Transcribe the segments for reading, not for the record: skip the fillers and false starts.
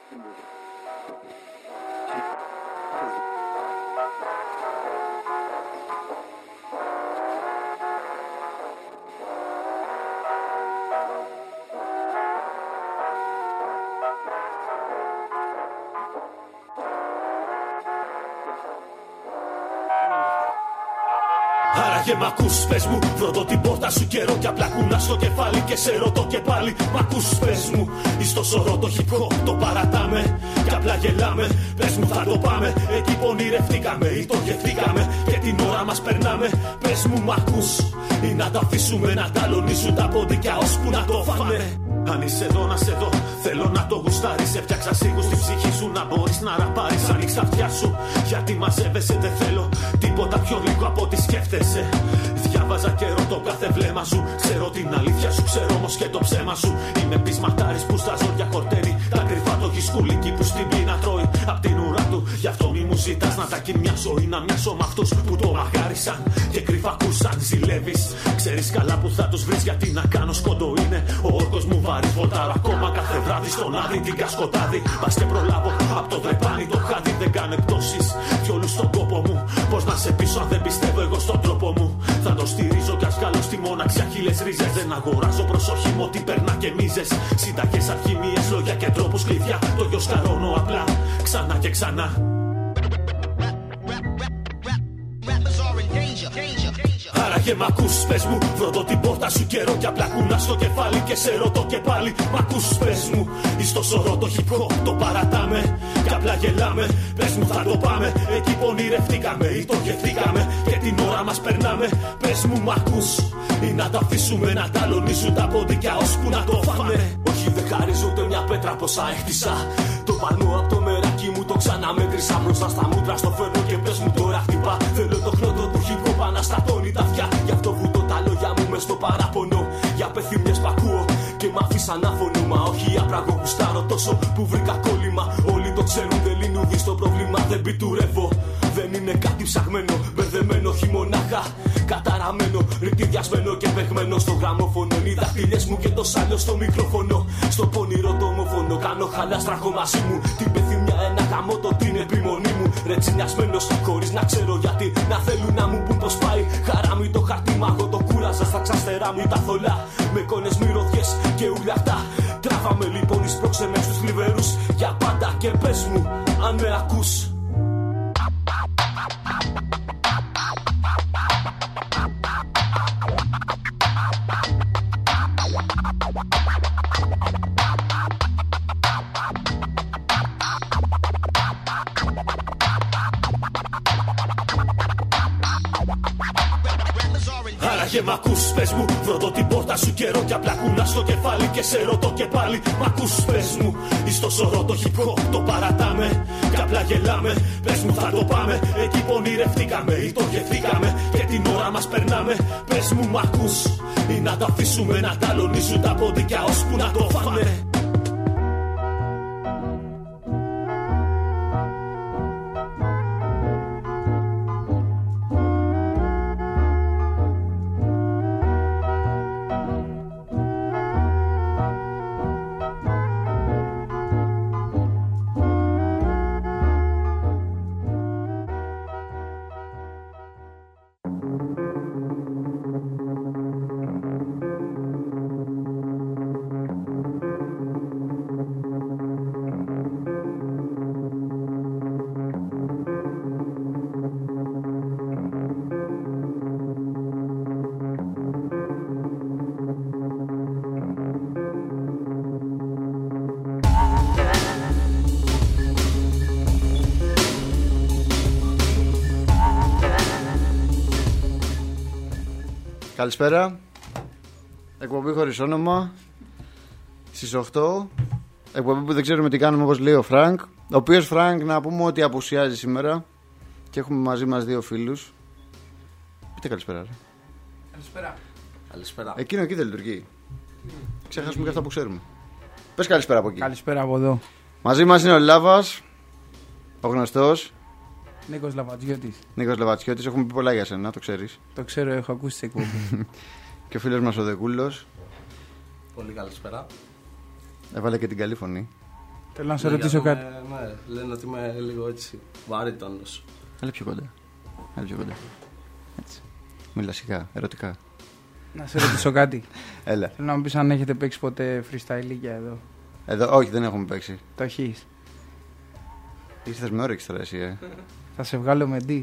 Άραγε μ' ακούς, πες μου, βρω την πόρτα σου καιρό κι απλά κουνάς στο κεφάλι και σε ρωτώ και πάλι. Μ' ακούς, πες μου, εις το σωρό το hip hop το παρατάμε κι απλά γελάμε. Πες μου θα το πάμε, εκεί που ονειρευτήκαμε ή το γευτήκαμε και την ώρα μας περνάμε. Πες μου μ' ακούς, ή να τα αφήσουμε να ταλωνίσουν τα ποντίκια ώσπου να το φάνε. Αν είσαι εδώ να σε δω, θέλω να το γουστάρεις. Έφτιαξα σίγους στην ψυχή σου να μπορείς να ραπάρεις. Ανοίξ' τα αυτιά σου, γιατί μαζεύεσαι. Δεν θέλω τίποτα πιο λίγο από ό,τι σκέφτεσαι. Διάβαζα και ρωτώ κάθε βλέμμα σου. Ξέρω την αλήθεια σου, ξέρω όμως και το ψέμα σου. Είμαι πεισματάρης που στα ζώδια χορταίνει. Τα κρυφά το γυσκουλίκι που στην πείνα τρώει απ' την ουρά του. Γι' αυτό μη μου ζητάς να τα κοιμιάσω ή να μοιάσω με αυτούς που το μαγάρισαν και κρυφά ακούσαν. Ζηλεύεις, ξέρεις καλά που θα τους βρεις. Γιατί να κάνω σκόντο είναι ο όρκος μου βάρης. Βολτάρω ακόμα κάθε βράδυ στον άδει την κασκοτάδι. Πας και προλάβω απ' το δρεπάνι το χάδι. Δεν κάνω εκπτώσεις κι όλους στον κόπο μου. Πώς να σε πείσω αν δεν πιστεύω εγώ στον τρόπο μου. Θα το στηρίζω κι ας βγάλω στη μοναξιά χίλιες ρίζες. Δεν αγοράζω προσοχή μου ότι περνά και μίζες. Συνταγές, αλχημίες, λόγια και τρόπους κλειδιά. Το γιο σκαρώνω απλά ξανά και ξανά. Άραγε μ' ακούς, πες μου, βρω την πόρτα σου καιρό κι απλά κουνάς στο κεφάλι και σε ρωτώ και πάλι. Μ' ακούς, πες μου, εις το σωρό το hip hop το παρατάμε κι απλά γελάμε. Πες μου θα το πάμε, εκεί που ονειρευτήκαμε ή το γευτήκαμε και την ώρα μας περνάμε. Πες μου μ' ακούς, ή να τα αφήσουμε να ταλωνίσουν τα ποντίκια ώσπου να το φάνε. Όχι δεν χαρίζω ούτε μια πέτρα πόσα έχτισα. Το παλμό απ' το μεράκι μου το ξαναμέτρησα. Μπροστά στα μούτρα στο φέρνω και πες μου τώρα χτυπά. Θέλω το χνότο του hip hop αναστατώνει τα αυτιά. Γι' αυτό βούτω τα λόγια μου μες στο παραπονό. Για πεθύμιες που ακούω και μ' αφήσαν άφωνο. Μα όχι απραγώ γουστάρω τόσο που βρήκα κόλλημα. Όλοι το ξέρουν δεν λύνουν στο πρόβλημα δεν πιτουρεύω. Δεν είναι κάτι ψαγμένο, μπερδεμένο, όχι μονάχα καταραμένο, ρητιδιασμένο και παιγμένο στο γραμμόφωνο. Οι δαχτυλιές μου και το σάλιο στο μικρόφωνο. Στο πονηρό το ομοφωνο κάνω χαλάστραχο μαζί μου. Την πεθυμιά ένα γαμώτο την επιμονή μου. Ρετσινιασμένος χωρίς να ξέρω γιατί. Να θέλουν να μου πουν πως πάει. Χαράμι το χαρτί μάγω το κούραζα στα ξαστερά μου τα θολά. Με κόνες μυρωδιές και ουλιαχτά. Τράβαμε λοιπόν εις πρόξεμες τους θλιβερούς. Για πάντα και πες μου αν με ακούς. Άραγε μ' ακούς, πες μου, βρω την πόρτα σου καιρό κι απλά κουνάς στο κεφάλι και σε ρωτώ και πάλι. Μ' ακούς, πες μου, εις το σωρό το hip hop το παρατάμε κι απλά γελάμε. Πες μου θα το πάμε, εκεί που ονειρευτήκαμε ή το γευτήκαμε και την ώρα μας περνάμε. Πες μου μ' ακούς, ή να τα αφήσουμε να ταλωνίσουν τα ποντίκια ώσπου να το φάνε. Καλησπέρα. Εκπομπή χωρίς όνομα. Στις 8. Εκπομπή που δεν ξέρουμε τι κάνουμε, όπως λέει ο Φρανκ. Ο οποίος Φρανκ, να πούμε ότι απουσιάζει σήμερα. Και έχουμε μαζί μας δύο φίλους. Πείτε καλησπέρα, ρε. Καλησπέρα. Καλησπέρα. Εκείνο εκεί δεν λειτουργεί. Ξεχάσουμε και αυτά που ξέρουμε. Πες καλησπέρα από εκεί. Καλησπέρα από εδώ. Μαζί μας είναι ο Λάβας, ο γνωστός Νίκος Λαβατσιώτης. Νίκος Λαβατσιώτης. Έχουμε πει πολλά για σένα, το ξέρεις. Το ξέρω, έχω ακούσει τις εκπομπές. Και ο φίλος μας ο Δεκούλος. Πολύ καλησπέρα. Έβαλε και την καλή φωνή. Θέλω να σε ρωτήσω κάτι. Ναι, λένε ότι είμαι λίγο έτσι βαρύτονος. Έλα πιο κοντά. Έτσι. Μίλα σιγά, ερωτικά. Να σε ρωτήσω κάτι. Έλα. Θέλω να μου πεις αν έχετε παίξει ποτέ freestyle εδώ. Εδώ, όχι, δεν έχουμε παίξει. Το έχεις. Ήρθες με όρεξη τώρα εσύ, Θα σε βγάλω με dis.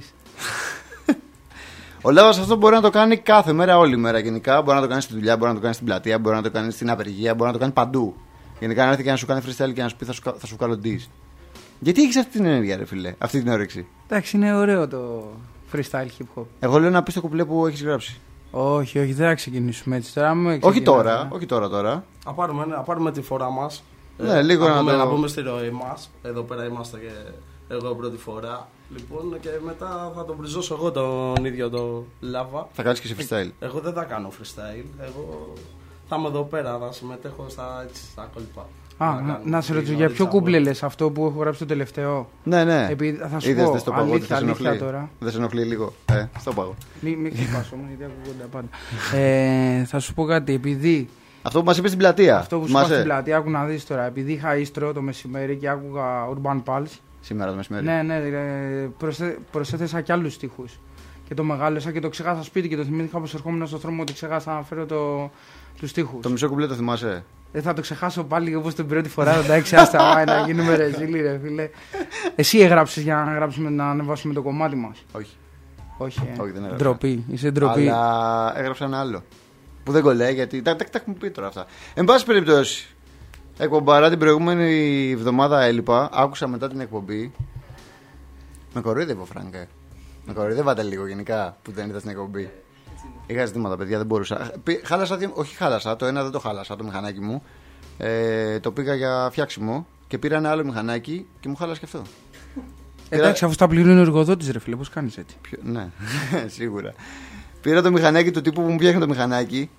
Ο Λάβας αυτό μπορεί να το κάνει κάθε μέρα, όλη μέρα γενικά. Μπορεί να το κάνει στη δουλειά, μπορεί να το κάνει στην πλατεία, μπορεί να το κάνει στην απεργία, μπορεί να το κάνει παντού. Γενικά να έρθει και να σου κάνει freestyle και να σου πει θα σου βγάλω dis. Γιατί έχεις αυτή την ενέργεια, ρε φίλε, αυτή την όρεξη? Εντάξει, είναι ωραίο το freestyle hip hop. Εγώ λέω να πει το κουπλέ που έχεις γράψει. Όχι, δεν θα ξεκινήσουμε έτσι τώρα. Όχι τώρα. Να πάρουμε τη φορά μας. Ναι, λίγο να πούμε στη ροή μας. Εδώ πέρα είμαστε και εγώ πρώτη φορά. Λοιπόν, και μετά θα τον μπριζώσω εγώ τον ίδιο το Λάβα. Θα κάνεις και σε freestyle? Εγώ δεν θα κάνω freestyle. Εγώ θα είμαι εδώ πέρα, θα συμμετέχω στα κόλπα. Να σε ρωτήσω, για ποιο κούμπλε λες, αυτό που έχω γράψει το τελευταίο? Ναι. Θα σου πω, αλήθεια τώρα. Δεν σε ενοχλεί λίγο? Στο πάγω. Μην ξυπάσω όμως, γιατί ακούγονται πάντα. Θα σου πω κάτι, επειδή... Αυτό που μας είπες στην πλατεία. Αυτό που σου είπα στην πλατεία, άκου να δεις τώρα. Επειδή είχα ίστρο το μεσημέρι και άκουγα Urban Pulse. Σήμερα το μεσημέρι. Ναι, προσέθεσα κι άλλους στίχους. Και το μεγάλωσα και το ξεχάσα σπίτι και το θυμήθηκα πως ερχόμουν στον δρόμο ότι ξεχάσα να φέρω τους στίχους. Το μισό κουμπλέ το θυμάσαι? Δεν θα το ξεχάσω πάλι όπως την πρώτη φορά. Εντάξει, άστα να γίνουμε ρεζίλοι, ρε φίλε. Εσύ έγραψες για να ανεβάσουμε το κομμάτι μας? Όχι, δεν έγραψα. Ντροπή, είσαι ντροπή. Αλλά έγραψα ένα άλλο που δεν κολλάει γιατί. Τα έχουμε πει τώρα αυτά. Εν πάση περιπτώσει, εκπομπάρα την προηγούμενη εβδομάδα έλειπα. Άκουσα μετά την εκπομπή. Με κοροϊδεύε ο Φρανκ. Με κοροϊδεύατε λίγο γενικά που δεν ήρθα στην εκπομπή. Είχα ζητήματα, παιδιά, δεν μπορούσα. Όχι χάλασα, το ένα δεν το χάλασα, το μηχανάκι μου. Το πήγα για φτιάξιμο και πήρα ένα άλλο μηχανάκι και μου χάλασε και αυτό. Εντάξει, αφού στα πληρώνει ο εργοδότης, ρε φίλε, πώς κάνεις έτσι? Ναι, σίγουρα. Πήρα το μηχανάκι του τύπου που μου φτιάχνει το μηχανάκι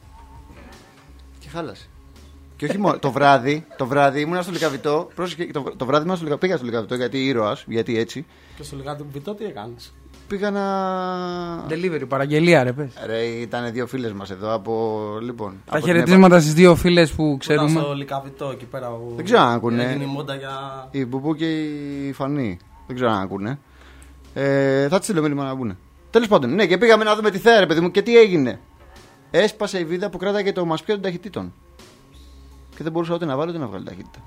και χάλασε. Και όχι μόνο. Το βράδυ ήμουν στο Λυκαβητό. Το βράδυ πήγα στο Λυκαβητό γιατί ήρωας, γιατί έτσι. Και στο Λυκαβητό τι έκανες? Πήγα να. Delivery, παραγγελία, ρε πες. Ρε, ήταν δύο φίλες μας εδώ από. Λοιπόν. Τα χαιρετίσματα στις δύο φίλες που ξέρουμε. Ήταν στο Λυκαβητό εκεί πέρα. Δεν ξέρω αν ακούνε. Έγινε η μόντα για. Η Μπουμπού και η Φανή. Δεν ξέρω αν ακούνε. Θα τη στείλω μήνυμα να μπουνε. Τέλος πάντων, ναι, και πήγαμε να δούμε τη θέα, ρε παιδί μου, και τι έγινε. Έσπασε η βίδα που κράταγε το μασπιό των ταχυτήτων. Και δεν μπορούσα ούτε να βάλω ούτε να βγάλω ταχύτητα.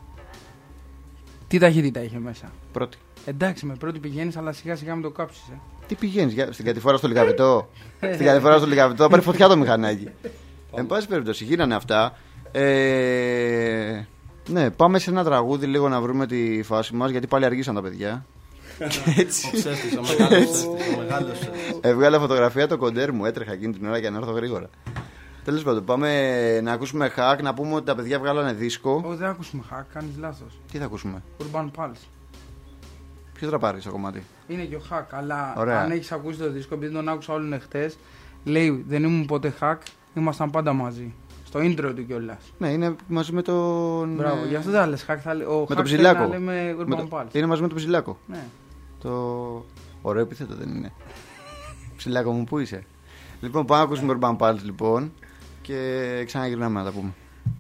Τι ταχύτητα είχε μέσα? Πρώτη. Εντάξει, με πρώτη πηγαίνεις, αλλά σιγά σιγά με το κάψεις. Τι πηγαίνεις, στην κατηφόρα στο Λυκαβητό? Στην κατηφόρα στο Λυκαβητό θα πάρει φωτιά το μηχανάκι. Εν πάση περιπτώσει, γίνανε αυτά. Ναι, πάμε σε ένα τραγούδι λίγο να βρούμε τη φάση μας, γιατί πάλι αργήσαν τα παιδιά. Έτσι. Έβγαλα φωτογραφία το κοντέρ μου, έτρεχα εκείνη την ώρα για να έρθω γρήγορα. Τέλος πάντων, πάμε να ακούσουμε hack, να πούμε ότι τα παιδιά βγάλανε δίσκο. Όχι, δεν ακούσουμε hack, κάνεις λάθος. Τι θα ακούσουμε? Urban Pulse. Ποιο θα πάρει στο κομμάτι? Είναι και ο hack, αλλά ωραία. Αν έχεις ακούσει το δίσκο, επειδή τον άκουσα όλων χτες, λέει δεν ήμουν ποτέ hack, ήμασταν πάντα μαζί. Στο intro του κιόλας. Ναι, είναι μαζί με τον. Μπράβο, γι' αυτό δεν λες hack, θα λέει. Με τον Ψηλάκο. Λέμε Urban Pulse. Είναι μαζί με τον Ψηλάκο. Ναι. Το ωραίο επίθετο δεν είναι? Ψηλάκο μου, πού είσαι? Λοιπόν, πάμε να ακούσουμε Urban Pulse λοιπόν και ξαναγυρνάμε να τα πούμε.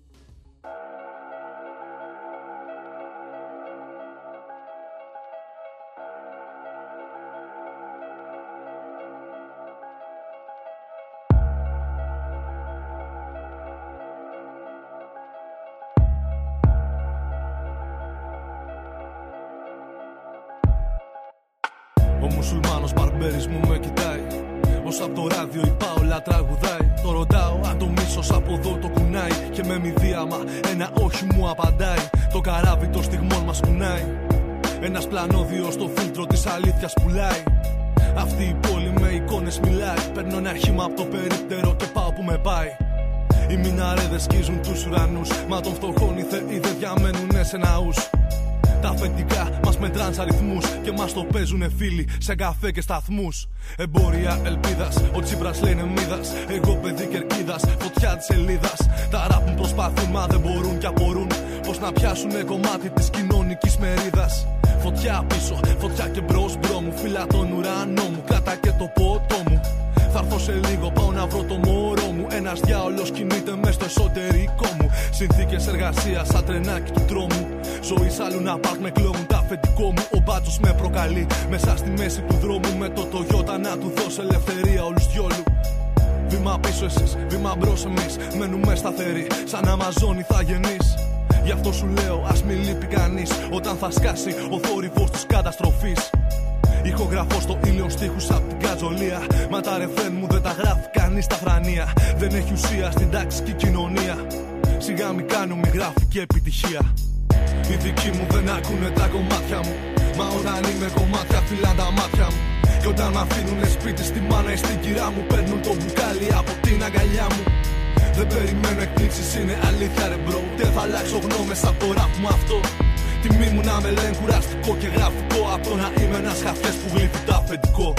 Ο μουσουλμάνος μπαρμπέρις μου με κοιτάει, ως απ' το ράδιο η Πάολα τραγουδάει. Το ρωτάω αν το μίσος από εδώ το κουνάει, και με μηδίαμα ένα όχι μου απαντάει. Το καράβι των στιγμών μας κουνάει, ένας πλανόδιος στο φίλτρο της αλήθειας πουλάει. Αυτή η πόλη με εικόνες μιλάει, παίρνω ένα χύμα από το περίπτερο και πάω που με πάει. Οι μιναρέδες σκίζουν τους ουρανούς, μα των φτωχών οι θεοί δεν διαμένουνε σε ναούς. Τα αφεντικά μας μετράν σαν αριθμούς και μας το παίζουνε φίλοι σε καφέ και σταθμούς. Εμπόρια ελπίδας, ο Τσίπρας λένε μύδας. Εγώ παιδί κερκίδας, φωτιά της σελίδας. Τα ράπ μου προσπαθούν μα δεν μπορούν κι απορούν πως να πιάσουνε κομμάτι της κοινωνικής μερίδας. Φωτιά πίσω, φωτιά και μπρος μπρο μου. Φύλλα τον ουρανό μου, κράτα και το ποτό μου. Θα έρθω σε λίγο, πάω να βρω το μωρό μου. Ένας διάολος κινείται μες στο εσωτερικό μου. Συνθήκες εργασίας σαν τρενάκι του δρόμου. Ζωή σ' άλλου να πάρκ με κλόγουν τα αφεντικό μου. Ο μπάτσος με προκαλεί μέσα στη μέση του δρόμου. Με το Toyota να του δώσω ελευθερία όλους διόλου. Βήμα πίσω εσείς, βήμα μπρος εμείς. Μένουμε σταθεροί, σαν Αμαζόνι θα γεννείς. Γι' αυτό σου λέω ας μη λείπει κανείς όταν θα σκάσει ο θόρυβος της καταστροφής. Ηχογραφώ στο ήλιον στίχους απ' την κατζολία. Μα τα ρεφρέν μου δεν τα γράφει κανείς στα φρανία. Δεν έχει ουσία στην τάξη και κοινωνία. Σιγά μη κάνω μη γράφει και επιτυχία. Οι δικοί μου δεν ακούνε τα κομμάτια μου. Μα όταν είμαι κομμάτια φυλάν τα μάτια μου. Κι όταν μ' αφήνουνε σπίτι στη μάνα ή στην κυρά μου, παίρνουν το μπουκάλι από την αγκαλιά μου. Δεν περιμένω εκπλήξεις, είναι αλήθεια ρε μπρο. Δεν θα αλλάξω γνώμες από το ραπ μου αυτό. Τιμή μου να με λένε κουραστικό και γραφικό. Από το να είμαι ένας χαφιές που γλύφει το αφεντικό.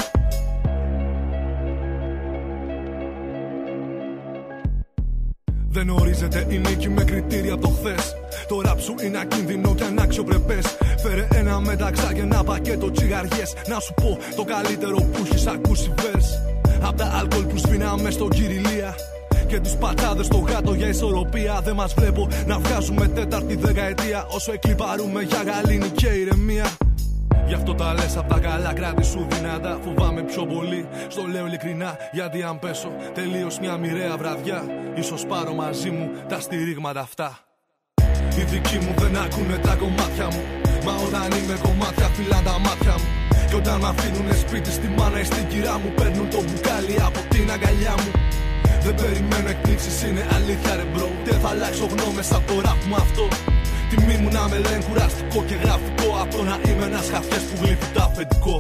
Δεν ορίζεται η νίκη με κριτήρια από το χθες. Το ραπ σου είναι ακίνδυνο και αναξιοπρεπές. Φέρε ένα μεταξά και ένα πακέτο τσιγαριές. Να σου πω το καλύτερο που έχεις ακούσει βέρς. Απ' τα αλκοόλ που σβήναμε στο Κυριλία και τους πατσάδες στο γάτο για ισορροπία. Δεν μας βλέπω να βγάζουμε τέταρτη δεκαετία όσο εκλιπαρούμε για γαλήνη και ηρεμία. Γι' αυτό τα λες απ' τα καλά, κράτη σου δυνατά. Φοβάμαι πιο πολύ, στο λέω ειλικρινά. Γιατί αν πέσω τελείως μια μοιραία βραδιά, ίσως πάρω μαζί μου τα στηρίγματα αυτά. Οι δικοί μου δεν ακούνε τα κομμάτια μου. Μα όταν είμαι κομμάτια φυλάν τα μάτια μου. Κι όταν μ' αφήνουνε σπίτι στη μάνα ή στην κυρά μου, παίρνουν το μπουκάλι από την αγκαλιά μου. Δεν περιμένω εκπλήξεις, είναι αλήθεια ρε μπρο. Δεν θα αλλάξω γνώμες από το ραπ μου αυτό. Τιμή μου να με λένε κουραστικό και γραφικό. Από το να είμαι ένας χαφιές που γλύφει το αφεντικό.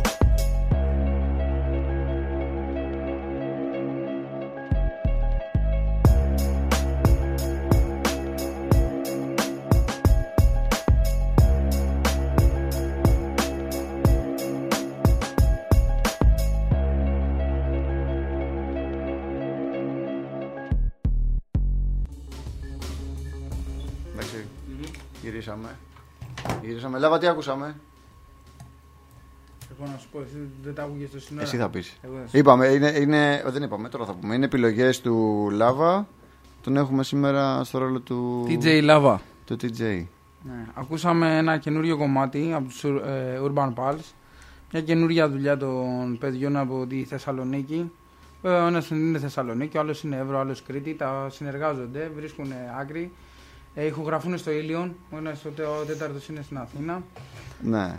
Γυρίσαμε. Λάβα, τι ακούσαμε? Εγώ να σου πω, εσύ δεν τα άκουγες στο σύνορα. Εσύ θα πεις. Είπαμε, δεν είπαμε, τώρα θα πούμε. Είναι επιλογές του Λάβα. Τον έχουμε σήμερα στο ρόλο του TJ Lava. Το TJ. Ναι, ακούσαμε ένα καινούριο κομμάτι από τους Urban Pulse. Μια καινούρια δουλειά των παιδιών από τη Θεσσαλονίκη. Ο ένας είναι Θεσσαλονίκη, ο άλλος είναι Εύρο, ο άλλος Κρήτη. Τα συνεργάζονται, βρίσκουν άκρη. Ηχογραφούν στο Ήλιον, ο τέταρτος είναι στην Αθήνα. Ναι.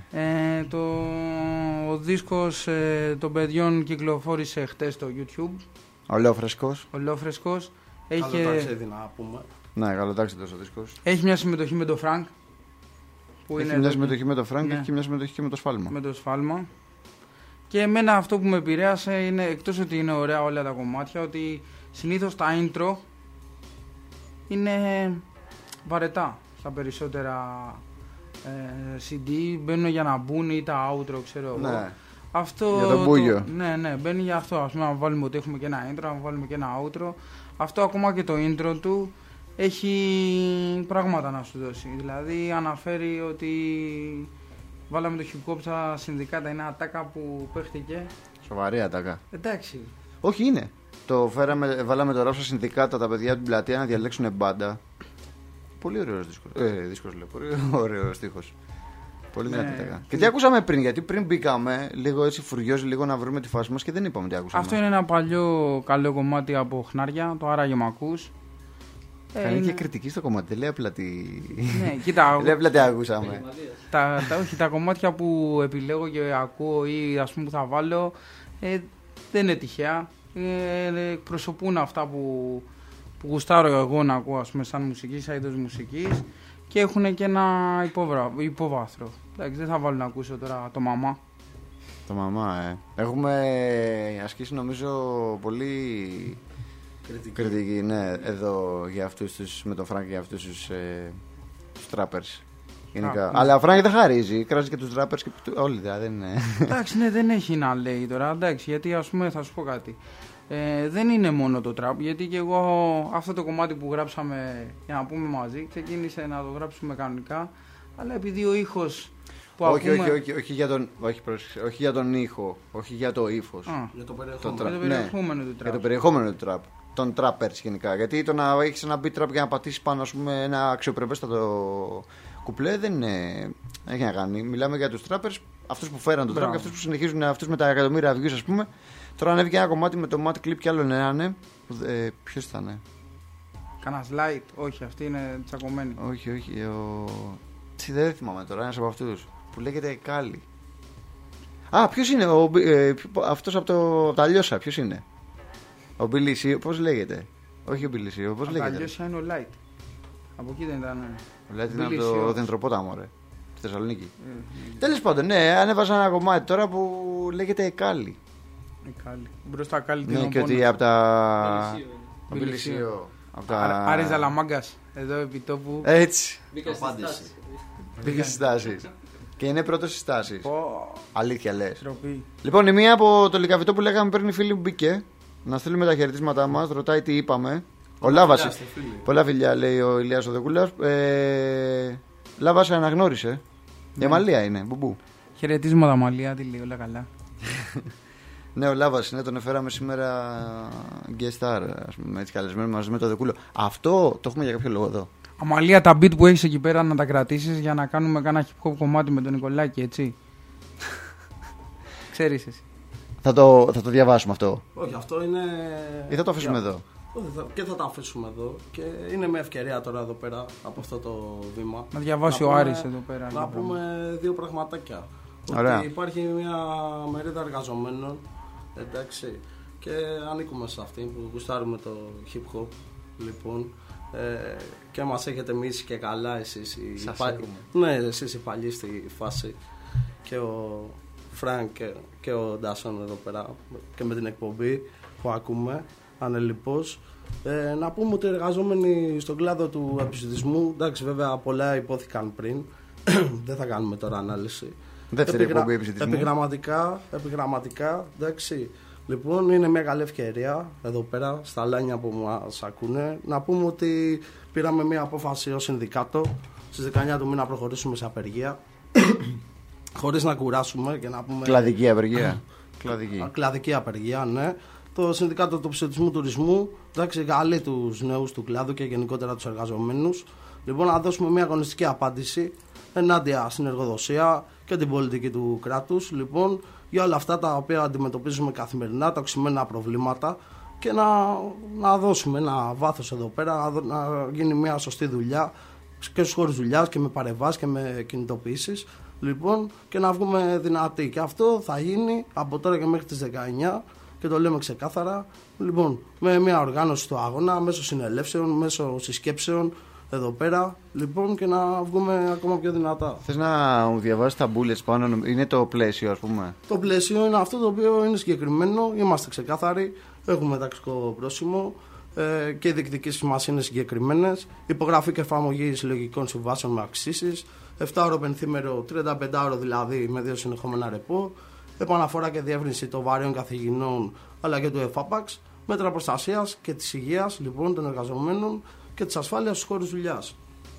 Ο δίσκος των παιδιών κυκλοφόρησε χτες στο YouTube. Ολόφρεσκος. Καλό ταξίδι να πούμε. Ναι, καλό ταξίδι ο δίσκος. Έχει μια συμμετοχή με τον Φρανκ. Έχει μια συμμετοχή με τον Φρανκ και έχει μια συμμετοχή και με το Σφάλμα. Με το Σφάλμα. Και εμένα αυτό που με επηρέασε είναι, εκτός ότι είναι ωραία όλα τα κομμάτια, ότι συνήθως τα intro είναι βαρετά στα περισσότερα CD. Μπαίνουν για να μπουν ή τα outro, ξέρω εγώ. Ναι. Αυτό για τον Μπούγιο. Ναι, μπαίνει για αυτό. Ας πούμε, να βάλουμε ότι έχουμε και ένα intro, να βάλουμε και ένα outro. Αυτό ακόμα και το intro του έχει πράγματα να σου δώσει. Δηλαδή αναφέρει ότι βάλαμε το hip hop στα συνδικάτα. Είναι ατάκα που παίχτηκε. Σοβαρή ατάκα. Εντάξει. Όχι, είναι. Βάλαμε το ρap στα συνδικάτα τα παιδιά του πλατεία να διαλέξουν μπάντα. Πολύ ωραίος δίσκος. Λέω. Πολύ ωραίος στίχος. Πολύ δυνατή τάκα. Και τι ακούσαμε πριν, γιατί πριν μπήκαμε λίγο έτσι φουριόζι λίγο να βρούμε τη φάση μας και δεν είπαμε τι ακούσαμε. Αυτό είναι ένα παλιό καλό κομμάτι από Χνάρια, το Άραγε μ' ακούς. Είναι και κριτική στο κομμάτι, δεν λέει απλά τι. Ναι, κοίτα. Δεν απλά τι ακούσαμε. Τα κομμάτια που επιλέγω και ακούω ή ας πούμε που θα βάλω δεν είναι τυχαία. Εκπροσωπούν αυτά που γουστάρω εγώ να ακούω, ας πούμε, σαν μουσική, σαν είδος μουσικής, και έχουν και ένα υπόβαθρο. Εντάξει, δεν θα βάλω να ακούσω τώρα το μαμά. Το μαμά, Έχουμε ασκήσει νομίζω πολύ κριτική, ναι, εδώ για αυτούς τους, με τον Φρανκ, για αυτούς τους trappers. Γενικά. Αλλά ο Φρανκ δεν χαρίζει, κράζει και τους rappers και όλοι δεν είναι. Εντάξει, ναι, δεν έχει να λέει τώρα, εντάξει, γιατί ας πούμε θα σου πω κάτι. Δεν είναι μόνο το trap, γιατί και εγώ αυτό το κομμάτι που γράψαμε για να πούμε μαζί, ξεκίνησε να το γράψουμε κανονικά, αλλά επειδή ο ήχος που όχι, ακούμε... όχι για τον ήχο, όχι για το ύφος. Για το περιεχόμενο. Για το περιεχόμενο του τραπ. Για το περιεχόμενο του τραπ. Των trappers γενικά. Γιατί το να έχεις ένα beat trap για να πατήσεις πάνω, ας πούμε, ένα αξιοπρεπέστατο κουπλέ δεν έχει να κάνει. Μιλάμε για τους trappers, αυτούς που φέραν το trap και αυτούς που συνεχίζουν, αυτούς με τα εκατομμύρια views, ας πούμε. Τώρα ανέβηκε ένα κομμάτι με το Mad Clip και άλλο ένα. Ποιος θα είναι? Κανάς light, όχι, αυτή είναι τσακωμένη. Όχι. Δεν θυμάμαι τώρα, ένας από αυτούς που λέγεται Κάλι. Ποιος είναι αυτός από τα Λιώσα, ποιος είναι? Ο Μπιλίσιο, πώς λέγεται? Όχι ο Μπιλίσιο, πώς λέγεται? Τα Λιώσα είναι ο Light. Από εκεί δεν ήταν. Ο Light είναι από το Δεντροπόταμο, στη Θεσσαλονίκη. Τέλος πάντων, ναι, ανέβαζα ένα κομμάτι τώρα που λέγεται Κάλι. Κάλι. Μπροστά Κάλι την Ναι, και ότι από τα. Μπιλίσιο. Άρης Ζαλαμάγκας, εδώ επί τόπου. Έτσι. Μπήκα στις τάσεις. Και είναι πρώτος στις τάσεις. Αλήθεια λες? Τροπή. Λοιπόν, η μία από το λικαβιτό που λέγαμε παίρνει φίλη που μπήκε. Να στείλουμε τα χαιρετίσματά μας. Ρωτάει τι είπαμε. Ο Λάβας. Πολλά φιλιά, λέει ο Ηλίας Οδεκούλας. Λάβας αναγνώρισε. Η Αμαλία είναι. Μπουμπού. Χαιρετίσματα Αμαλία, τι λέει, όλα καλά. Ναι, ο Λάβας είναι, τον έφεραμε σήμερα guest star, ας πούμε, έτσι καλεσμένο μαζί με το Δεκούλο. Αυτό το έχουμε για κάποιο λόγο εδώ. Αμαλία, τα beat που έχεις εκεί πέρα να τα κρατήσεις για να κάνουμε κάνα hip hop κομμάτι με τον Νικολάκη, έτσι. Ξέρεις εσύ. Θα το διαβάσουμε αυτό. Όχι, αυτό είναι. Ή θα το αφήσουμε εδώ? Και θα το αφήσουμε εδώ. Και είναι μια ευκαιρία τώρα εδώ πέρα από αυτό το βήμα. Να διαβάσει ο Άρης εδώ πέρα. Να πούμε δύο πραγματάκια. Ωραία. Ότι υπάρχει μια μερίδα εργαζομένων, εντάξει, και ανήκουμε σε αυτή που γουστάρουμε το hip hop, λοιπόν, και μας έχετε μίσει και καλά εσείς εσείς οι παλιοί στη φάση, και ο Φρανκ και ο Ντάσον εδώ πέρα και με την εκπομπή που ακούμε ανελιπώς. Να πούμε ότι οι εργαζόμενοι στον κλάδο του επιστημισμού, εντάξει, βέβαια πολλά υπόθηκαν πριν, δεν θα κάνουμε τώρα ανάλυση. Δεύτερη εκπομπή επιστημισμού. Επιγραμματικά, εντάξει. Λοιπόν, είναι μια καλή ευκαιρία εδώ πέρα στα λάνια που μας ακούνε να πούμε ότι πήραμε μια απόφαση ως συνδικάτο στις 19 του μήνα να προχωρήσουμε σε απεργία χωρίς να κουράσουμε και να πούμε. Κλαδική απεργία. Κλαδική απεργία, ναι. Το Συνδικάτο του Ψηφισμού Τουρισμού, εντάξει, καλεί τους νέους του κλάδου και γενικότερα τους εργαζομένους. Λοιπόν, να δώσουμε μια αγωνιστική απάντηση ενάντια στην εργοδοσία και την πολιτική του κράτους. Λοιπόν, για όλα αυτά τα οποία αντιμετωπίζουμε καθημερινά, τα οξυμένα προβλήματα, και να δώσουμε ένα βάθος εδώ πέρα, να γίνει μια σωστή δουλειά και στους χώρους δουλειάς και με παρεμβάσεις και με κινητοποιήσεις. Λοιπόν, και να βγούμε δυνατοί. Και αυτό θα γίνει από τώρα και μέχρι τις 19. Και το λέμε ξεκάθαρα, λοιπόν, με μια οργάνωση του αγώνα, μέσω συνελεύσεων, μέσω συσκέψεων εδώ πέρα, λοιπόν, και να βγούμε ακόμα πιο δυνατά. Θες να μου διαβάσεις τα bullets πάνω? Είναι το πλαίσιο, ας πούμε. Το πλαίσιο είναι αυτό το οποίο είναι συγκεκριμένο, είμαστε ξεκάθαροι, έχουμε ταξικό πρόσημο και οι διεκδικήσεις μας είναι συγκεκριμένες. Υπογραφή και εφαρμογή συλλογικών συμβάσεων με αυξήσεις, 7ωρο πενθήμερο, 35ωρο δηλαδή με 2 συνεχόμενα ρεπό. Επαναφορά και διεύρυνση των βαρέων καθηγηνών αλλά και του ΕΦΑΠΑΞ, μέτρα προστασίας και της υγείας, λοιπόν, των εργαζομένων και της ασφάλειας στους χώρους δουλειάς.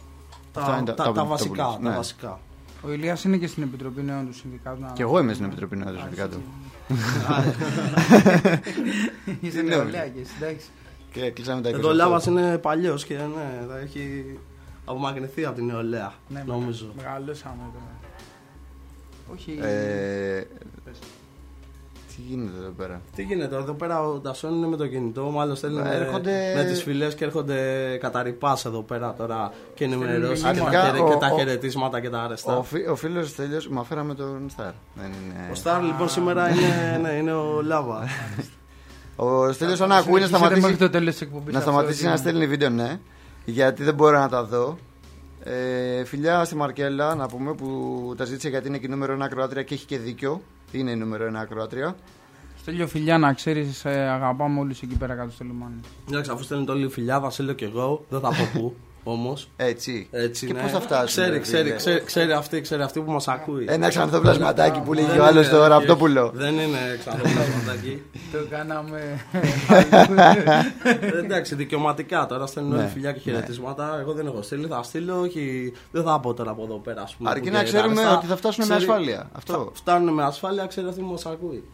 Τα βασικά. Ναι. Τα βασικά. Ο Ηλίας είναι και στην Επιτροπή Νέων του Συνδικάτου. Και εγώ είμαι στην Επιτροπή Νέων του Συνδικάτου. Είσαι νεολαία και εσύ, εντάξει. Και κλείσαμε τα 28. Εδώ ο Λάβας είναι παλιός και ναι, θα έχει απομακρυνθεί από την νεολαία, Ναι, νομίζω. μεγαλώσαμε τώρα. Όχι. Τι γίνεται εδώ πέρα? Τι γίνεται, εδώ πέρα ο Ντασόν είναι με το κινητό, μάλλον στέλνει με τις φιλές και έρχονται καταρρυπάς εδώ πέρα τώρα και ενημερώσει και τα χαιρετίσματα και τα αρεστά. Ο φίλος Στέλιος με αφαίραμε τον Σταρ. Ο Σταρ λοιπόν σήμερα είναι ο Λάβα. Ο Στέλιος, αν ακούει, να σταματήσει να στέλνει βίντεο, ναι, γιατί δεν μπορώ να τα δω. Φιλιά στη Μαρκέλα, να πούμε, που τα ζήτησε γιατί είναι και νούμερο 1 ακροάτρια και έχει και δίκιο. Είναι η νούμερο 1 ακροάτρια. Στέλιο, φιλιά, να ξέρεις, αγαπάμε όλους εκεί πέρα κάτω στο λιμάνι. Εντάξει, αφού στέλνει όλη η φιλιά, Βασίλειο και εγώ, δεν θα πω πού. Όμως. Έτσι. Έτσι και ναι. πώς θα φτάσουμε. Ξέρει αυτή που μας ακούει. Ένα ξανθοπλασματάκι που λέγει ο άλλος στο Ραπτόπουλο. Δεν είναι ξανθοπλασματάκι. Το κάναμε. Εντάξει, δικαιωματικά τώρα στέλνουν όλοι φιλιά και χαιρετίσματα. Εγώ δεν έχω στείλει, θα στείλω. Όχι, δεν θα πω τώρα από εδώ πέρα. Ας πούμε, αρκεί να ξέρουμε ότι θα φτάσουν με ασφάλεια. Αυτό. Φτάνουν με ασφάλεια, ξέρει αυτή που μας ακούει.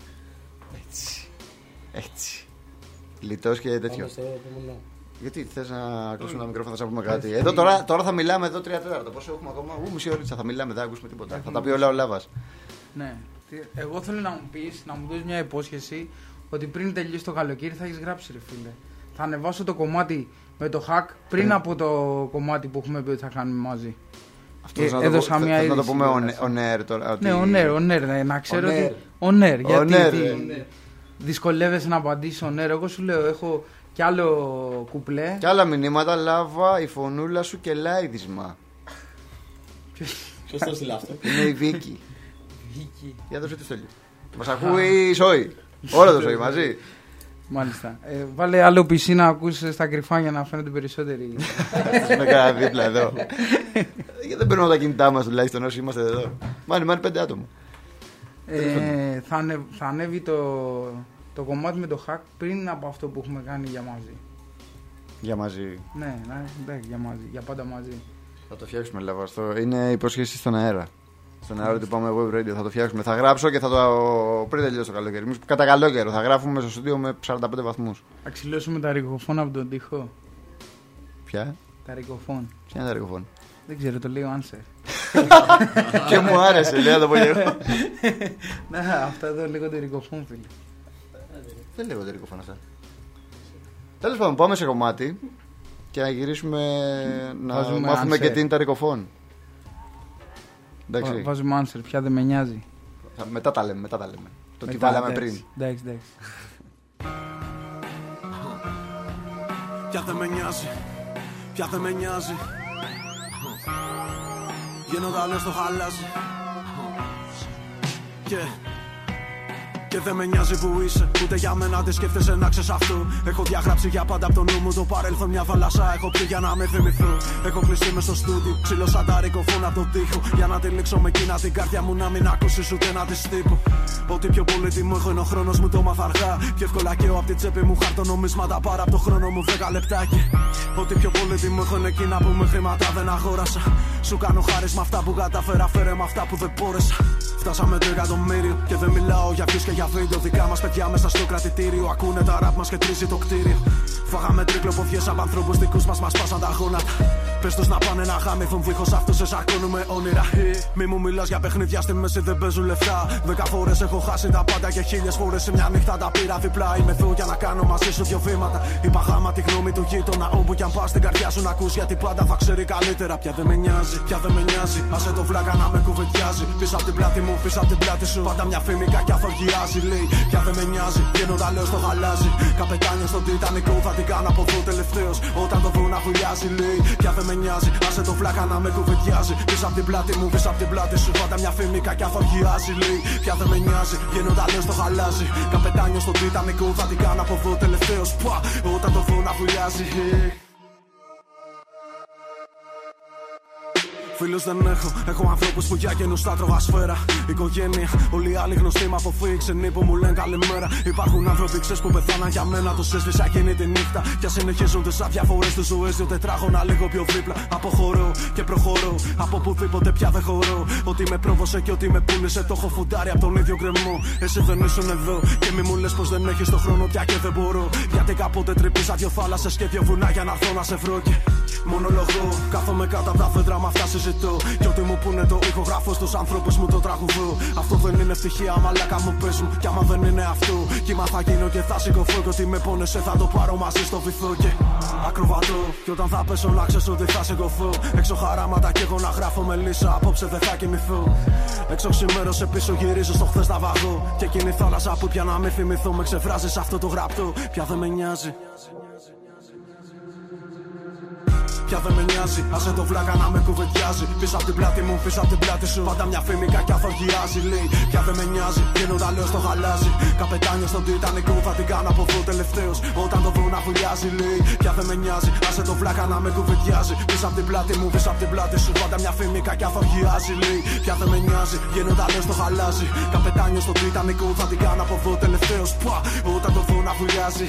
Έτσι. Λιτός και τέτοιο. Γιατί θες να κλείσουμε τα μικρόφωνα, θα πούμε κάτι. Εδώ τώρα θα μιλάμε εδώ 3 τέταρτα. Πόσο έχουμε ακόμα. Μισή ώριτσα θα μιλάμε, δεν ακούσουμε τίποτα. Θα τα πει όλα ο Λάβας. Ναι. Εγώ θέλω να μου πεις, να μου δώσεις μια υπόσχεση ότι πριν τελειώσει το καλοκαίρι θα έχεις γράψει, ρε φίλε. Θα ανεβάσω το κομμάτι με το hack πριν από το κομμάτι που έχουμε πει ότι θα κάνουμε μαζί. Αυτό έδωσα μια είδηση. Να το πούμε on air τώρα. Ναι, on air, να ξέρω ότι. On air, γιατί δυσκολεύεσαι να απαντήσεις on air. Εγώ σου λέω, έχω κι άλλο κουπλέ. Κι άλλα μηνύματα, Λάβα, η φωνούλα σου και λάιδισμα. Ποιος το στείλει αυτό? Είναι η Βίκη. Για δώσε τι στέλνει. Μας ακούει η Σόη. Όλο το Σόη μαζί. Μάλιστα. Βάλε άλλο PC να ακούσεις στα κρυφά για να φαίνονται περισσότεροι. Με κάνα δίπλα εδώ. Γιατί δεν παίρνουμε τα κινητά μας τουλάχιστον όσοι είμαστε εδώ. Μάνι 5 άτομα. Θα ανέβει το κομμάτι με το hack πριν από αυτό που έχουμε κάνει για μαζί. Για μαζί. Ναι, για μαζί. Για πάντα μαζί. Θα το φτιάξουμε, Λάβα. Είναι υπόσχεση στον αέρα. Στον αέρα του πάμε web radio. Θα το φτιάξουμε. Θα γράψω και θα το. Πριν τελειώσει το καλοκαίρι. Κατά καλό καιρό. Θα γράφουμε στο στούντιο με 45 βαθμούς. Θα ξυλώσουμε τα ρικοφόν από τον τοίχο. Ποια? Τα ρικοφόν. Ποια είναι τα ρικοφόν? Δεν ξέρω, το λέει ο Άνσερ. Και μου άρεσε, λέει να το πω και εγώ. Ναι, αυτά εδώ λέγονται ρικοφόν, φίλε. Δεν λέγονται ρικοφόν αυτά. Τέλος πάντων, πάμε σε κομμάτι και να γυρίσουμε να μάθουμε και τι είναι τα ρικοφόν. Βάζουμε Άνσερ, πια δεν με νοιάζει. Μετά τα λέμε. Το τι βάλαμε πριν. Εντάξει. Πια δεν με νοιάζει. Γίνοντα λες το χαλάζει. Και δεν με νοιάζει που είσαι, ούτε για μένα δεν σκέφτεσαι να ξέρεις αυτό. Έχω διαγράψει για πάντα από το νου μου το παρέλθον μια θάλασσα. Έχω πει για να με θυμηθώ. Έχω κλειστεί μες στο στούντιο, ξύλωσα τα ρικοφόν από τον τοίχο. Για να τυλίξω με εκείνα την καρδιά μου να μην ακούσεις ούτε να τη στείπω. Ό,τι πιο πολύτιμο έχω είναι ο χρόνος μου, το μάθα αργά. Πιο εύκολα καίω απ' την τσέπη μου χαρτονομίσματα παρά απ' το χρόνο μου 10 λεπτάκι. Ό,τι πιο πολύτιμο έχω είναι εκείνα που με χρήματα δεν αγόρασα. Σου κάνω χάρη με αυτά που κατάφερα, φέρε με αυτά που δεν μπόρεσα. Φτάσαμε το εκατομμύριο και δεν μιλάω για views και για βίντεο. Δικά μας παιδιά μέσα στο κρατητήριο. Ακούνε τα ραπ μας και τρίζει το κτίριο. Φάγαμε τρίκλο ποδιές από ανθρώπους δικούς μας σπάσαν τα γόνατα. Πες τους να πάνε να γάμηθουν δίχως αυτούς σε σακώνουμε όνειρα. Μη μου μιλάς για παιχνίδια στη μέση δεν παίζουν λεφτά. 10 φορές έχω χάσει τα πάντα και 1000 φορές σε μια νύχτα τα πήρα διπλά. Είμαι εδώ για να κάνω μαζί σου 2 βήματα. Είπα γάμα τη γνώμη του γείτονα. Όπου κι αν πας στην καρδιά σου να ακούς γιατί πάντα θα ξέρει καλύτερα. Πια δεν με νοιάζει, άσε το βλάκα να με κουβεντιάζει. Πίσω απ' την πλάτη μου, πίσω απ' την πλάτη σου. Πάντα μια φήμη κακιά θοργιάζει. Λέει πια δεν με νοιάζει, γίνοντα λέω στο γαλάζι. Καπετάνιο στον Τιτανικό θα την κάνω από εδώ τελευταίος. Όταν το δω να βουλιάζει, λέει πια δεν με νοιάζει, άσε το βλάκα να με κουβεντιάζει. Πίσω απ' την πλάτη μου, πίσω απ' την πλάτη σου. Πάντα μια φήμη κακιά θοργιάζει. Λέει πια δεν με νοιάζει, γίνοντα λέω στο γαλάζι. Καπετάνιο στον Τιτανικό θα την κάνω από εδώ τελευταίος. Όταν το δω να βουλιάζει. Φίλους δεν έχω ανθρώπους που για καινούς θα τρώγα σφαίρα. Οικογένεια, όλοι οι άλλοι γνωστοί μ' αποφύγει. Ξενοί που μου λένε καλημέρα. Υπάρχουν άνθρωποι ξέρεις που πεθάναν για μένα. Τους έσβησα εκείνη τη νύχτα. Και συνεχίζουν τις αδιαφορές τους ζωές. 2 τετράγωνα λίγο πιο δίπλα. Αποχωρώ και προχωρώ. Από πουδήποτε πια δεν χωρώ. Ότι με πρόβωσε και ότι με πούλησε. Το έχω φουντάρει από τον ίδιο γκρεμό. Εσύ δεν ήσουν εδώ. Και μη μου λες πως δεν έχεις το χρόνο πια και δεν μπορώ. Γιατί κάποτε τρυπήσα 2 θάλασσες και 2 βουνά για να έρθω να σε βρω. Και μονολογώ. Κάθομαι κάτω από τα φέντρα με αυτά συζητώ. Κι ό,τι μου πούνε το ηχογράφω στους ανθρώπους μου το τραγουδώ. Αυτό δεν είναι ευτυχία, μαλάκα μου πες μου. Κι άμα δεν είναι αυτό, κύμα θα γίνω και θα σηκωθώ. Κι ότι με πόνεσαι θα το πάρω μαζί στο βυθό. Και ακροβατώ. Κι όταν θα πέσω να ξέρεις ότι θα σηκωθώ. Έξω χαράματα κι εγώ να γράφω με λύσα. Απόψε δεν θα κοιμηθώ. Έξω ξημέρωσε πίσω γυρίζω στο χθες να βαγώ. Και εκείνη η θάλασσα που πια να μην θυμηθώ. Με ξεφράζει αυτό το γραπτό. Πια δεν με νοιάζει. πια δεν με νοιάζει. Άσε το βλάκα να με κουβεντιάζει. Πίσω απ' την πλάτη μου, πίσω απ' την πλάτη σου. Πάντα μια φήμη κακιά θοργιάζει. Λέει πια δεν με νοιάζει. Γίνω τα λέω στο χαλάζι. Καπετάνιο στον Τιτανικό θα την κάνω από εδώ τελευταίος. Όταν το δω να βουλιάζει. Λέει πια δεν με νοιάζει. Άσε το βλάκα να με κουβεντιάζει. Πίσω απ' την πλάτη μου, πίσω απ' την πλάτη σου. Πάντα μια φήμη κακιά θοργιάζει. Λέει πια δεν με νοιάζει. Γίνω τα λέω στο χαλάζι. Καπετάνιο στον Τιτανικό θα την κάνω από εδώ τελευταίος. Όταν το δω να βουλιάζει.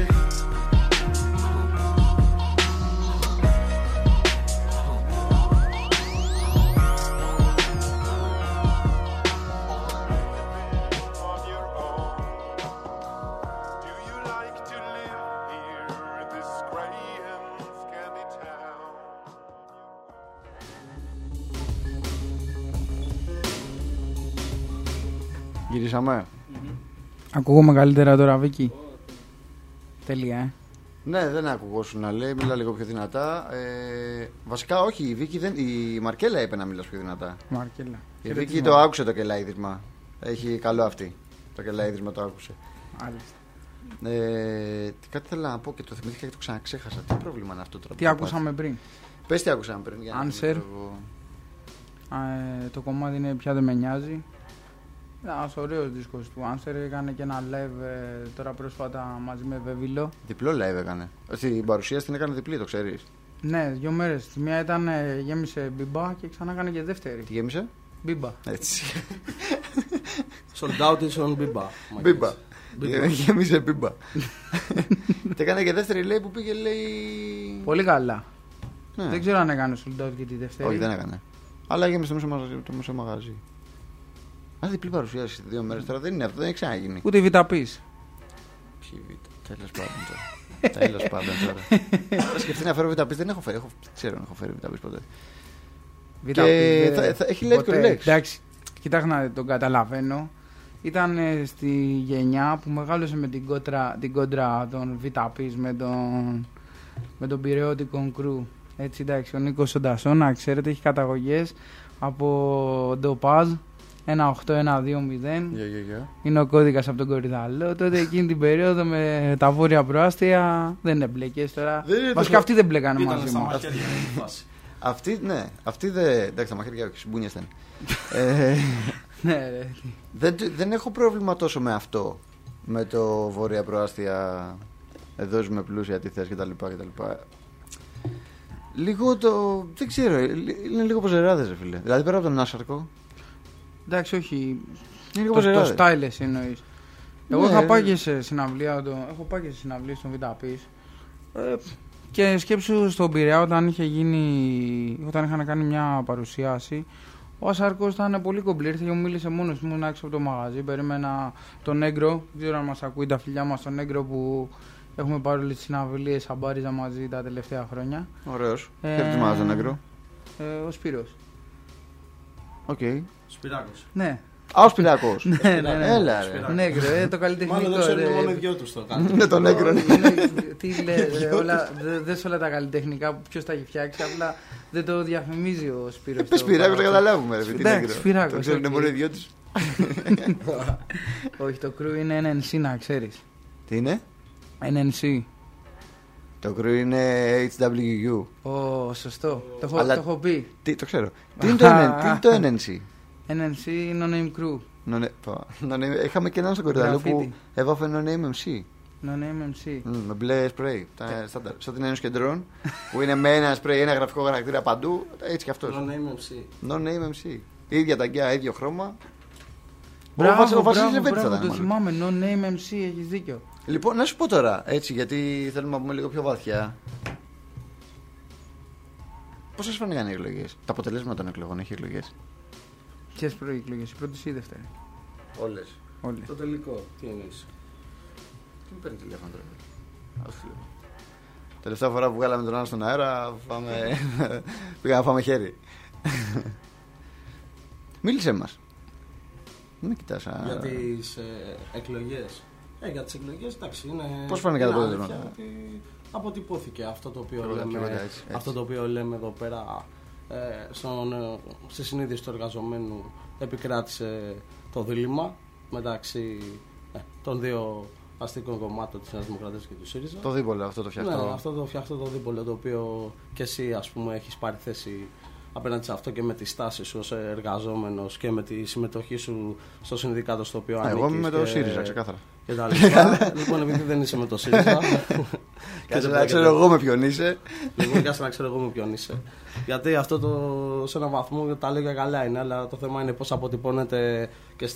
Γυρίσαμε. Ακούγομαι καλύτερα τώρα, Βίκυ. Τέλεια, Ναι, δεν ακουγόσουν να λέει, μιλά λίγο πιο δυνατά. Βασικά όχι, η Βίκυ η Μαρκέλα είπε να μιλάς πιο δυνατά. Μαρκέλα. Η Βίκυ το άκουσε το κελάιδισμα. Έχει καλό αυτή. Το κελάιδισμα το άκουσε. Κάτι θέλω να πω και το θυμήθηκα και το ξαναξέχασα. Τι πρόβλημα είναι αυτό τώρα? Τι ακούσαμε πριν? Πες τι ακούσαμε πριν. Answer. Το κομμάτι είναι πια δεν με νοιάζει. Ένας ωραίος δίσκος του Answer. Έκανε και ένα live τώρα πρόσφατα μαζί με Βεβίλο. Διπλό live έκανε. Στην παρουσίαση την έκανε διπλή, το ξέρεις? Ναι, 2 μέρες. Τη μία ήταν γέμισε μπιμπά και ξανά έκανε και δεύτερη. Τι γέμισε? Μπιμπά. Έτσι. Sold out is on Μπιμπά. Μπιμπά. Γέμισε μπιμπά. Και έκανε και δεύτερη, λέει, που πήγε, λέει. Πολύ καλά. Ναι. Δεν ξέρω αν έκανε sold out και τη δεύτερη. Όχι, δεν έκανε. Αλλά γέμισε το μισό μαγαζί. Αν διπλή παρουσίαση 2 μέρες τώρα δεν είναι αυτό, δεν έχει ξαναγίνει. Ούτε βιταπής. Ποιοι βίτα, τέλος πάντων τώρα. Τέλος πάντων τώρα. Θα σκεφτεί να φέρω βιταπής, δεν έχω φέρει. Ξέρω αν έχω φέρει βιταπής ποτέ. Και έχει λέει και λέξη. Εντάξει, κοιτάξτε να τον καταλαβαίνω. Ήταν στη γενιά που μεγάλωσε με την κόντρα των βιταπής με τον πειραιώτικο κρου. Έτσι, εντάξει, ο Νίκος Σοντασόνα, ξέρετε, έχει καταγωγές από Ντοπάζ 18120. Είναι ο κώδικας από τον Κορυδαλό. Τότε εκείνη την περίοδο με τα βόρεια προάστια δεν έμπλεκες τώρα. Βασικά αυτοί δεν μπλέκανε μαζί μας. Αυτή, ναι, αυτή δεν. Εντάξει, τα μαχαίρια όχι, σμπούνια ήταν. Ναι, δεν έχω πρόβλημα τόσο με αυτό. Με το βόρεια προάστια. Εδώ ζούμε πλούσια, τι θες κτλ. Λίγο το. Δεν ξέρω, είναι λίγο ποζεράδες, φίλε. Δηλαδή πέρα από τον Άσαρκο. Εντάξει, όχι. Είναι το style εννοείς. Εγώ είχα πάει και σε συναυλία. Έχω πάει και σε συναυλία στον Βιταπής. Και σκέψου στον Πειραιά όταν είχαν κάνει μια παρουσίαση. Ο Ασάρκος ήταν πολύ κομπλή. Ήρθε και μου μίλησε μόνος μου έξω από το μαγαζί. Περίμενα τον Νέγκρο. Δεν ξέρω αν μας ακούει τα φιλιά μας τον Νέγκρο που έχουμε πάρει όλες τις συναυλίες Σαμπάριζα μαζί τα τελευταία χρόνια. Ωραίος. Ποιο θυμάσαι τον Νέγκρο? Ο Σπύρος. Οκ. Σπυράκος. Ναι. Α, ο Σπυράκος. Ναι. Έλα, ρε. Νέγκρο, το καλλιτεχνικό. Μάλλον δεν ξέρουν μόνο οι δυο τους το κάνουν. Είναι το Νέγκρο. Τι λες, δες όλα τα καλλιτεχνικά που ποιος τα έχει φτιάξει, απλά δεν το διαφημίζει ο Σπύρος. Πες Σπυράκος, δεν καταλάβουμε. Εντάξει, Σπυράκος. Το ξέρουν μόνο οι δυο τους. Όχι, το κρου είναι NNC, να ξέρεις. Τι είναι? NNC. Το κρου είναι HWU. Σωστό. Το έχω πει. Το ξέρω. Τι είναι το NNC? NNC είναι No Name Crew. Είχαμε και έναν στον Κορυδαλό που έβαφε No Name MC. No Name MC. Με μπλε σπρέι. Σαν την Ένωση Κεντρών που είναι με ένα σπρέι, ένα γραφικό χαρακτήρα παντού. Έτσι κι αυτός. No Name MC. No Name MC. Ίδια ταγκιά, ίδιο χρώμα. Μπράβο, ο Βασίλης Λεβέντης θα ήταν. το θυμάμαι. No Name MC, έχεις δίκιο. Λοιπόν, να σου πω τώρα, έτσι, γιατί θέλουμε να πούμε λίγο πιο βαθιά. Πώς σας φάνηκαν οι εκλογές? Τα αποτελέσματα των εκλογών, έχει εκλογές? Ποιες προεκλογές, η πρώτη ή η δεύτερη? Όλες. Το τελικό, τι εννοείς? Τι μου παίρνει τηλέφωνο τώρα? Τελευταία φορά που βγάλαμε τον άλλο στον αέρα, πήγαμε να φάμε χέρι. Μίλησέ μας. Δεν με κοιτάς. Για τις εκλογές. Για τις εκλογές, εντάξει, είναι. Πώς φάνηκε το αποτέλεσμα? Αποτυπώθηκε αυτό το οποίο λέμε εδώ πέρα. Στη συνείδηση του εργαζομένου επικράτησε το δίλημμα μεταξύ των δύο αστικών κομμάτων της Νέας Δημοκρατίας και του ΣΥΡΙΖΑ. Το δίπολο, αυτό το φτιαχτό. Ναι, αυτό το φτιαχτό το δίπολο, το οποίο και εσύ, ας πούμε, έχεις πάρει θέση απέναντι σε αυτό και με τη στάση σου ως εργαζόμενος και με τη συμμετοχή σου στο συνδικάτο στο οποίο ανήκεις. Εγώ είμαι με το ΣΥΡΙΖΑ, ξεκάθαρα. Και τα λοιπά. Λοιπόν, επειδή δεν είσαι με το ΣΥΡΙΖΑ. Κάτσε να ξέρω εγώ με ποιον είσαι. Λοιπόν, κάτσε να ξέρω εγώ με ποιον είσαι. Γιατί αυτό σε έναν βαθμό τα λέγα καλά είναι, αλλά το θέμα είναι πώς αποτυπώνεται και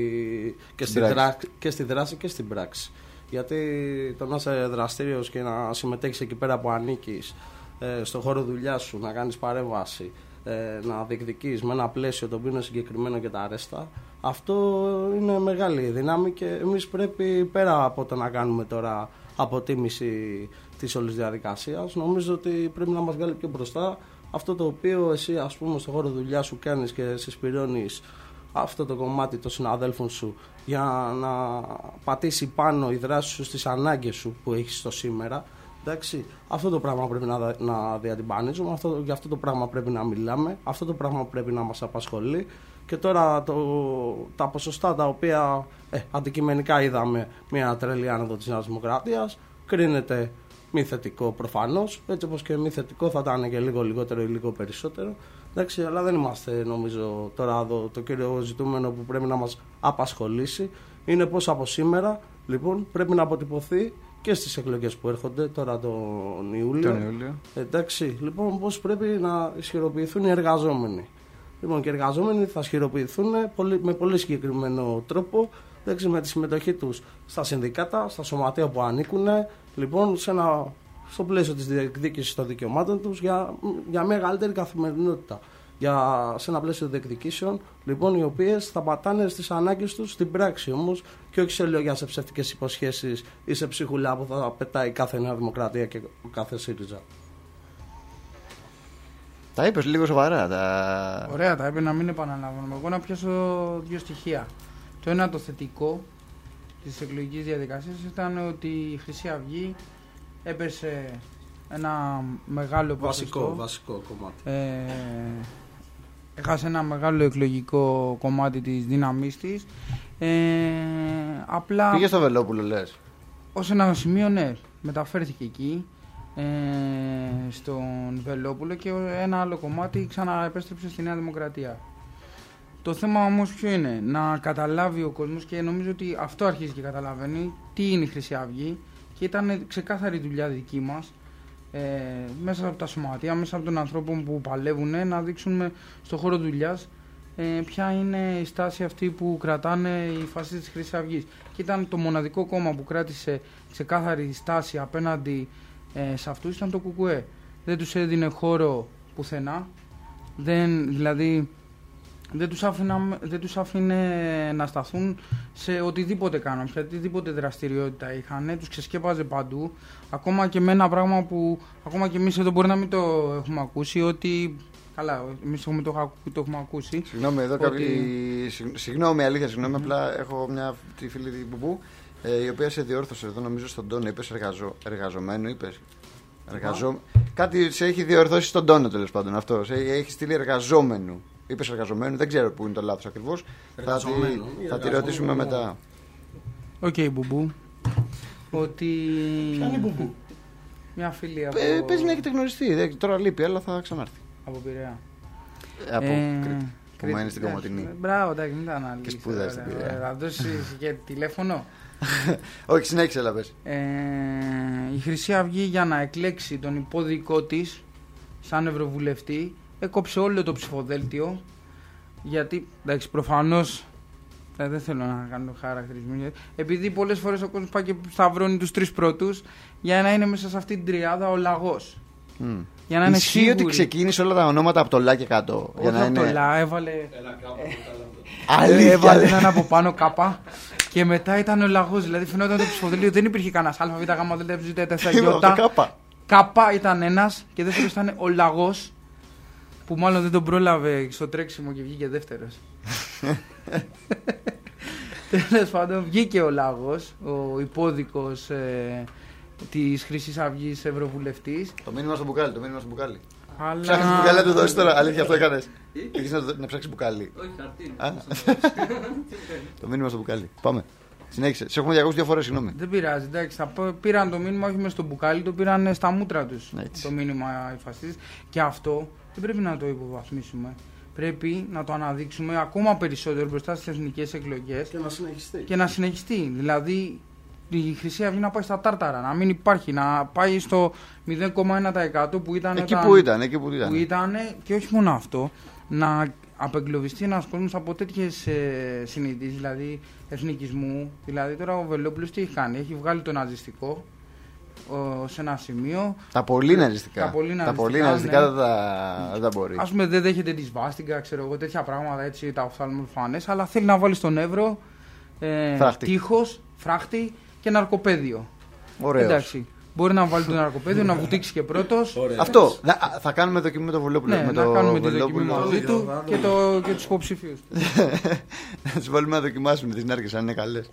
στη δράση και στην πράξη. Γιατί το να είσαι δραστήριος και να συμμετέχεις εκεί πέρα που ανήκεις, στον χώρο δουλειάς σου, να κάνεις παρέμβαση, να διεκδικείς με ένα πλαίσιο το οποίο είναι συγκεκριμένο και τα αρέστα, αυτό είναι μεγάλη δύναμη και εμείς πρέπει, πέρα από το να κάνουμε τώρα αποτίμηση της όλης διαδικασίας, νομίζω ότι πρέπει να μας βγάλει πιο μπροστά αυτό το οποίο εσύ, ας πούμε, στον χώρο δουλειά σου κάνεις και συσπηρώνεις αυτό το κομμάτι των συναδέλφων σου για να πατήσει πάνω η δράση σου στις ανάγκες σου που έχεις στο σήμερα. Εντάξει, αυτό το πράγμα πρέπει να διατυμπανίζουμε, για αυτό το πράγμα πρέπει να μιλάμε, αυτό το πράγμα πρέπει να μας απασχολεί. Και τώρα τα ποσοστά τα οποία αντικειμενικά είδαμε μια τρελή άνοδο της Νέας Δημοκρατίας, κρίνεται μη θετικό προφανώς, έτσι όπως και μη θετικό θα ήταν και λίγο λιγότερο ή λίγο περισσότερο. Εντάξει, αλλά δεν είμαστε, νομίζω, τώρα εδώ το κύριο ζητούμενο που πρέπει να μας απασχολήσει είναι πώς από σήμερα λοιπόν πρέπει να αποτυπωθεί και στις εκλογές που έρχονται τώρα τον Ιούλιο. Εντάξει, λοιπόν, πώς πρέπει να ισχυροποιηθούν οι εργαζόμενοι. Λοιπόν, και οι εργαζόμενοι θα ισχυροποιηθούν με πολύ συγκεκριμένο τρόπο, εντάξει, με τη συμμετοχή τους στα συνδικάτα, στα σωματεία που ανήκουν, λοιπόν, στο πλαίσιο της διεκδίκησης των δικαιωμάτων τους για μια καλύτερη καθημερινότητα. Σε ένα πλαίσιο διεκδικήσεων, λοιπόν, οι οποίες θα πατάνε στις ανάγκες τους στην πράξη όμως και όχι σε λόγια, σε ψευτικές υποσχέσεις ή σε ψυχουλά που θα πετάει κάθε Νέα Δημοκρατία και κάθε ΣΥΡΙΖΑ. Τα είπες λίγο σοβαρά. Ωραία, τα είπε, να μην επαναλαμβάνομαι. Εγώ να πιάσω δύο στοιχεία. Το ένα, το θετικό της εκλογικής διαδικασίας, ήταν ότι η Χρυσή Αυγή έπεσε ένα μεγάλο ποσοστό. Βασικό κομμάτι. Έχασε ένα μεγάλο εκλογικό κομμάτι της δύναμής της. Απλά πήγε στο Βελόπουλο, λες? Ως ένα σημείο, ναι, μεταφέρθηκε εκεί, στον Βελόπουλο, και ένα άλλο κομμάτι ξαναεπέστρεψε στη Νέα Δημοκρατία. Το θέμα όμως ποιο είναι? Να καταλάβει ο κόσμος, και νομίζω ότι αυτό αρχίζει και καταλαβαίνει, τι είναι η Χρυσή Αυγή, και ήταν ξεκάθαρη δουλειά δική μας, μέσα από τα σωματεία, μέσα από των ανθρώπων που παλεύουν, να δείξουμε στον χώρο δουλειάς ποια είναι η στάση αυτή που κρατάνε οι φασίστες της Χρυσής Αυγής. Και ήταν το μοναδικό κόμμα που κράτησε ξεκάθαρη στάση απέναντι σε αυτούς, ήταν το ΚΚΕ. Δεν τους έδινε χώρο πουθενά, δηλαδή δεν τους άφηνε να σταθούν σε οτιδήποτε κάναν, σε οτιδήποτε δραστηριότητα είχαν, τους ξεσκέπαζε παντού, ακόμα και με ένα πράγμα που ακόμα και εμείς εδώ μπορεί να μην το έχουμε ακούσει, ότι καλά, εμείς το έχουμε ακούσει. Συγγνώμη, εδώ συγγνώμη, αλήθεια, συγγνώμη, απλά έχω τη φίλη την Μπουμπού, η οποία σε διόρθωσε εδώ, νομίζω στον τόνο, είπες εργαζομένο, είπες. Κάτι σε έχει διορθώσει στον τόνο, τέλος πάντων, αυτό, έχει στείλει εργαζόμενο. Είπες εργαζομένο, δεν ξέρω πού είναι το λάθος ακριβώς. Θα τη ρωτήσουμε μετά. Οκ, Μπουμπού. Ότι. Ποια είναι η Μπουμπού? Μια φίλη από. Παίζει να έχετε γνωριστεί. Τώρα λείπει, αλλά θα ξανάρθει. Από Πειραιά. Από Κρήτη. Που μένει στην Κομωτινή. Μπράβο, εντάξει, μην τα αναλύσεις. Και σπουδάζει στην Πειραιά. Θα δώσεις και τηλέφωνο? Όχι, συνέχισε, αλλά πες. Η Χρυσή Αυγή, για να εκλέξει τον υπόδικό της σαν ευρωβουλευτή, έκοψε όλο το ψηφοδέλτιο, γιατί εντάξει, προφανώς δεν θέλω να κάνω χαρακτηρισμό, επειδή πολλές φορές ο κόσμος πάει και σταυρώνει τους τρεις πρώτους για να είναι μέσα σε αυτή την τριάδα ο λαγός. Για να είναι ισχύει ότι ξεκίνησε όλα τα ονόματα από το λα και κάτω? Όχι από το λα, έβαλε έναν από πάνω κάπα και μετά ήταν ο λαγός. Δηλαδή φαινόταν το ψηφοδέλτιο, δεν υπήρχε κανένας ΑΒ, Γ, κάπα ήταν ένας και δεύτερος ήταν ο λαγός, που μάλλον δεν τον πρόλαβε στο τρέξιμο και βγήκε δεύτερος. Τέλος πάντων, βγήκε ο Λάγος, ο υπόδικος της Χρυσής Αυγής ευρωβουλευτής. Το μήνυμα στο μπουκάλι, το μήνυμα στο μπουκάλι. Αλλά... Ψάχνεις μπουκάλι να του δώσεις τώρα, αλήθεια αυτό έκανες? Πήγες να ψάξεις μπουκάλι? Όχι, χαρτί. Το μήνυμα στο μπουκάλι, πάμε. Συνέχισε. Σε έχουμε διακόψει 2 φορές, συγγνώμη. Δεν πειράζει, εντάξει. Πήραν το μήνυμα όχι μες στο μπουκάλι, το πήραν στα μούτρα τους. Το μήνυμα οι φασίστες. Και αυτό δεν πρέπει να το υποβαθμίσουμε. Πρέπει να το αναδείξουμε ακόμα περισσότερο μπροστά στις εθνικές εκλογές. Και να συνεχιστεί. Δηλαδή η Χρυσή Αυγή να πάει στα τάρταρα, να μην υπάρχει, να πάει στο 0,1% που ήταν. Εκεί που ήταν. Και όχι μόνο αυτό, να απεγκλωβιστεί ένας κόσμος από τέτοιες συνειδήσεις, δηλαδή εθνικισμού. Δηλαδή τώρα ο Βελόπουλος τι έχει κάνει, έχει βγάλει το ναζιστικό σε ένα σημείο. Τα πολύ ναζιστικά. Τα πολύ ναζιστικά ναι. δεν τα μπορεί. Ας πούμε δεν δέχεται τη σβάστιγκα, ξέρω εγώ, τέτοια πράγματα έτσι τα οφθαλμοφανές, αλλά θέλει να βάλει στον Εύρο τείχος, φράχτη και ναρκοπαίδιο. Ωραίος. Εντάξει. Μπορεί να βάλει το ναρκοπαίδιο, να βουτήξει και πρώτος. Αυτό. Θα κάνουμε δοκιμή με τον Βελόπουλο. Ναι, να κάνουμε τη δοκιμή μαζί του και τους υποψηφίους. Να τους βάλουμε να δοκιμάσουμε τις νάρκες αν είναι καλές.